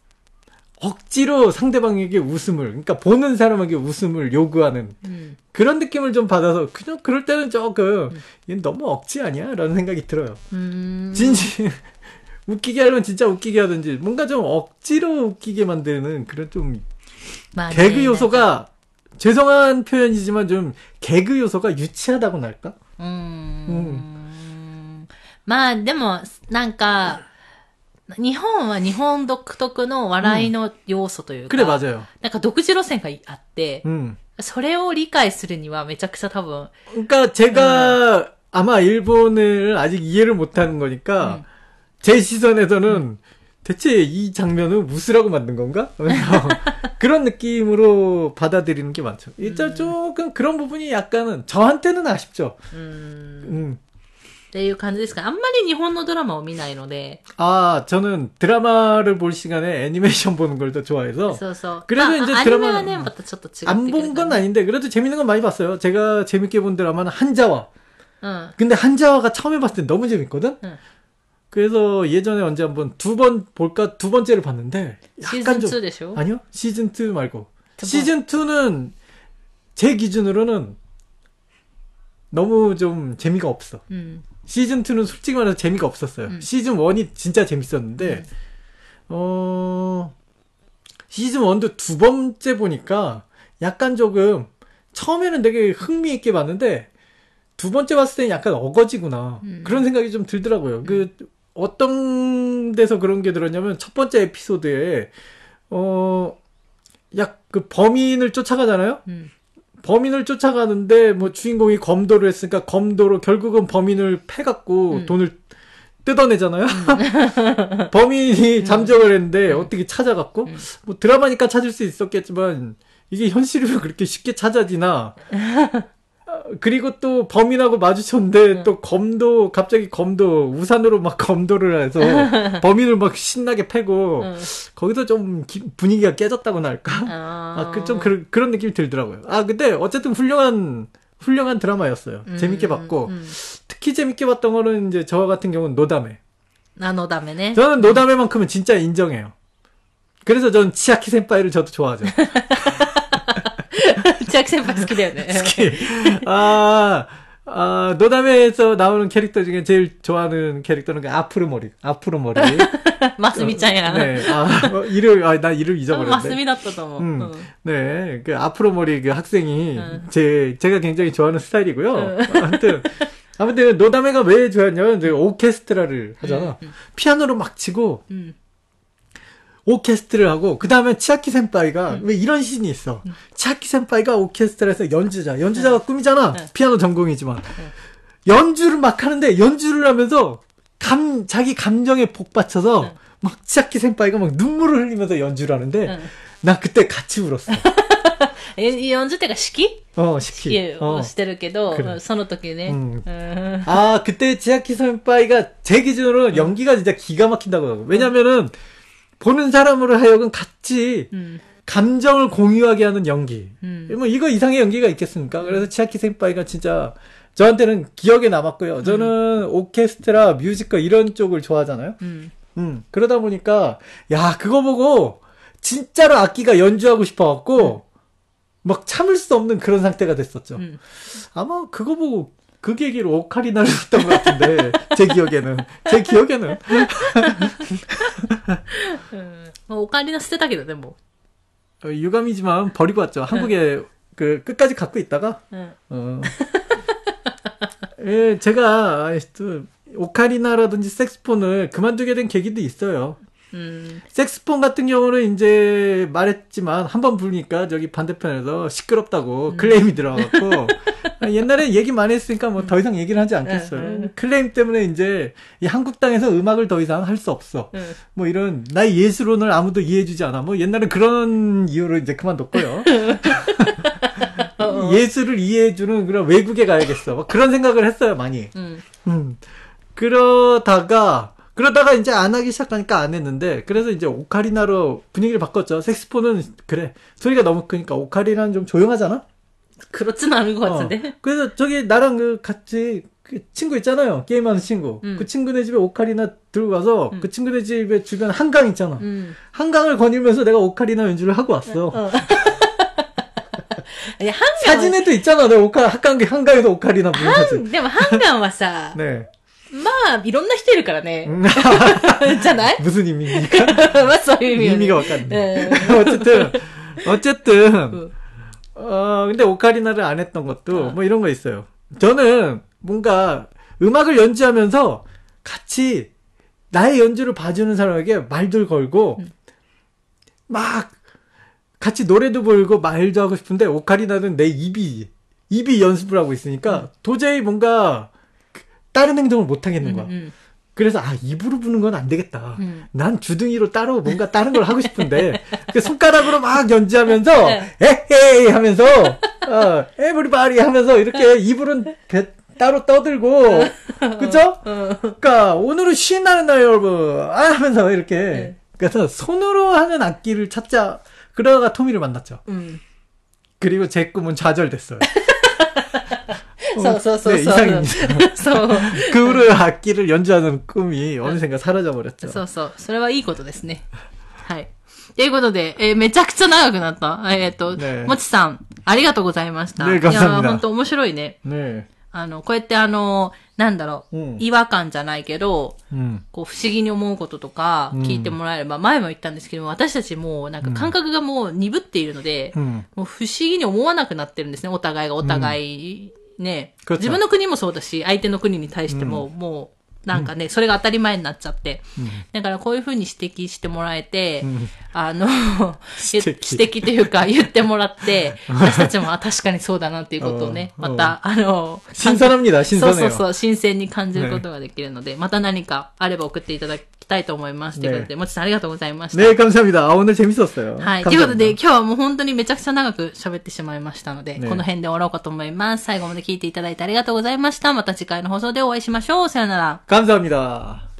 억지로 상대방에게 웃음을, 그러니까 보는 사람에게 웃음을 요구하는 음. 그런 느낌을 좀 받아서, 그냥 그럴 때는 조금, 음. 얘는 너무 억지 아니야? 라는 생각이 들어요. 음. 진심. 웃기게 하려면 진짜 웃기게 하든지 뭔가 좀 억지로 웃기게 만드는 그런 좀 맞네, 개그 요소가 맞아. 죄송한 표현이지만 좀 개그 요소가 유치하다고나 할까? 음. 음. まあでもなんか日本は日本独特の笑いの要素というか、 그래 맞아요. なんか独自路線があって、 음. それを理解するにはめちゃくちゃ多分 그러니까 제가 음. 아마 일본을 아직 이해를 못하는 거니까 음. 제 시선에서는 음. 대체 이 장면은 웃으라고 만든 건가? 그런 느낌으로 받아들이는 게 많죠. 일단 음. 조금 그런 부분이 약간은 저한테는 아쉽죠. 음. 음. っていう感じですか。あんまり日本のドラマを見ないので。 아, 저는 드라마를 볼 시간에 애니메이션 보는 걸 더 좋아해서. そうそう。 그래도 아, 이제 아, 드라마 안 본 건 아닌데 그래도 재밌는 건 많이 봤어요. 제가 재밌게 본 드라마는 한자와. 응. 근데 한자와가 처음에 봤을 때 너무 재밌거든. 응. 그래서 예전에 언제 한번 두 번 볼까 두 번째를 봤는데 약간 좀 시즌 투 아니요 시즌 투 말고 시즌 투는 제 기준으로는 너무 좀 재미가 없어. 음. 시즌 투는 솔직히 말해서 재미가 없었어요. 음. 시즌 원이 진짜 재밌었는데 음. 어 시즌 원도 두 번째 보니까 약간 조금 처음에는 되게 흥미있게 봤는데 두 번째 봤을 때는 약간 어거지구나 음. 그런 생각이 좀 들더라고요. 음. 그 어떤 데서 그런 게 들었냐면 첫 번째 에피소드에 어 약 그 범인을 쫓아가잖아요. 음. 범인을 쫓아가는데 뭐 주인공이 검도를 했으니까 검도로 결국은 범인을 패갖고 음. 돈을 뜯어내잖아요. 음. 범인이 잠적을 했는데 음. 어떻게 찾아갖고 음. 뭐 드라마니까 찾을 수 있었겠지만 이게 현실이면 그렇게 쉽게 찾아지나. 그리고 또 범인하고 마주쳤는데 응. 또 검도 갑자기 검도 우산으로 막 검도를 해서 범인을 막 신나게 패고 응. 거기서 좀 기, 분위기가 깨졌다고나 할까? 아, 아 그 좀 그런 그런 느낌이 들더라고요. 아 근데 어쨌든 훌륭한 훌륭한 드라마였어요. 음, 재밌게 봤고 음. 특히 재밌게 봤던 거는 이제 저 같은 경우는 노다메. 아 노다메네. 저는 노다메만큼은 진짜 인정해요. 그래서 저는 치아키 센파이를 저도 좋아하죠. 치아키 센파이 好きだよね. 好き. 아, 아, 노다메에서 나오는 캐릭터 중에 제일 좋아하는 캐릭터는 그 아프로 머리. 아프로 머리. 마스미짱이야. 네. 아, 어, 이름, 아, 나 이름 잊어버렸네. 마스미였다도. 음, 어. 네. 그 아프로 머리 그 학생이 응. 제, 제가 굉장히 좋아하는 스타일이고요. 응. 아무튼. 아무튼 노다메가 왜 좋아했냐면 이제 오케스트라를 하잖아. 응, 응. 피아노를 막 치고 응. 오케스트라를 하고 그 다음에 치아키 센파이가 응. 왜 이런 신이 있어. 응. 치아키 센파이가 오케스트라에서 연주자. 연주자가 응. 꿈이잖아. 응. 피아노 전공이지만. 응. 연주를 막 하는데 연주를 하면서 감 자기 감정에 복받쳐서 응. 막 치아키 센파이가 막 눈물을 흘리면서 연주를 하는데 응. 나 그때 같이 울었어. よんじゅうっていうか式 어, 시키. 式をしてるけど、 그래. その時ね。 음. 음. 아, 그때 지아키 선파이가 제 기준으로 연기가 진짜 기가 막힌다고. 왜냐면은 보는 사람으로 하여금 같이 음. 감정을 공유하게 하는 연기. 음. 뭐 이거 이상의 연기가 있겠습니까? 그래서 지아키 선파이가 진짜 저한테는 기억에 남았고요. 저는 음. 오케스트라, 뮤지컬 이런 쪽을 좋아하잖아요. 음. 음. 그러다 보니까 야, 그거 보고 진짜로 악기가 연주하고 싶어갖고 음. 막 참을 수 없는 그런 상태가 됐었죠. 음. 아마 그거 보고 그 계기로 오카리나를 했던 것 같은데 제 기억에는 제 기억에는 음. 오카리나 捨てたけどねもう 어, 유감이지만 버리고 왔죠. 한국에 그 끝까지 갖고 있다가 음. 어. 예, 제가 또 오카리나라든지 색스폰을 그만두게 된 계기도 있어요. 음. 색스폰 같은 경우는 이제 말했지만 한번 부르니까 저기 반대편에서 시끄럽다고 음. 클레임이 들어가고 옛날에 얘기 많이 했으니까 뭐 더 이상 얘기를 하지 않겠어요. 음. 클레임 때문에 이제 이 한국 땅에서 음악을 더 이상 할 수 없어. 음. 뭐 이런 나의 예술론을 아무도 이해해주지 않아. 뭐 옛날에 그런 이유로 이제 그만뒀고요. 예술을 이해해주는 그런 외국에 가야겠어. 뭐 그런 생각을 했어요 많이. 음. 음. 그러다가 그러다가 이제 안 하기 시작하니까 안 했는데, 그래서 이제 오카리나로 분위기를 바꿨죠. 색스폰은, 그래, 소리가 너무 크니까 오카리나는 좀 조용하잖아? 그렇진 않은 것 같은데. 어. 그래서 저기 나랑 그 같이 그 친구 있잖아요. 게임하는 친구. 음. 그 친구네 집에 오카리나 들고 가서 음. 그 친구네 집에 주변 한강 있잖아. 음. 한강을 거닐면서 내가 오카리나 연주를 하고 왔어. 어. 아니, 한강. 사진에도 있잖아. 내가 오카, 한강, 한강에서 오카리나 부른 사진. でも한강はさ、 네. まあ、いろんな人いるからね。じゃない? 무슨 의미입니까? まあ、そういう意味。 의미가 와갔네. 어쨌든, 어쨌든, 어, 근데 오카리나를 안 했던 것도, 뭐 이런 거 있어요. 저는 뭔가 음악을 연주하면서 같이 나의 연주를 봐주는 사람에게 말들 걸고, 막, 같이 노래도 부르고 말도 하고 싶은데, 오카리나는 내 입이, 입이 연습을 하고 있으니까, 도저히 뭔가, 다른 행동을 못 하겠는 거야. 음, 음. 그래서 아 입으로 부는 건 안 되겠다. 음. 난 주둥이로 따로 뭔가 다른 걸 하고 싶은데 그 손가락으로 막 연주하면서 에헤이 하면서 어, 에브리바디 하면서 이렇게 입으로는 배, 따로 떠들고 그죠? 그러니까 오늘은 신나는 날 여러분 아 하면서 이렇게 그래서 손으로 하는 악기를 찾자. 그러다가 토미를 만났죠. 음. 그리고 제 꿈은 좌절됐어요. そうそうそう。 네, 이상입니다. そう。그 후로 악기를 연주하는 꿈이 어느샌가 사라져버렸죠. そうそう。それはいいことですね。はい。ということで、えー、めちゃくちゃ長くなった。えー、っと、ね、もちさん、ありがとうございました。 ね、 いや、ほんと面白いね。 ねあの、こうやってあの、なんだろう、うん、違和感じゃないけど、うん、こう不思議に思うこととか聞いてもらえれば、うん、前も言ったんですけども、私たちもうなんか感覚がもう鈍っているので、うん、もう不思議に思わなくなってるんですね、お互いがお互い、うん、ね。自分の国もそうだし、相手の国に対しても、うん、もう、なんかね、うん、それが当たり前になっちゃって。うん、だからこういうふうに指摘してもらえて、うん、あの、指摘というか言ってもらって、私たちも確かにそうだなっていうことをね、また、あの、 신선합니다、新鮮。 そうそうそう、新鮮に感じることができるので、ね、また何かあれば送っていただきたいと思います。ということで、もちさんありがとうございました。 ね、감사합니다。あ、오늘 재밌었어요。 はい。ということで、今日はもう本当にめちゃくちゃ長く喋ってしまいましたので、ね、この辺で終わろうかと思います。最後まで聞いていただいてありがとうございました。また次回の放送でお会いしましょう。さよなら。 감사합니다。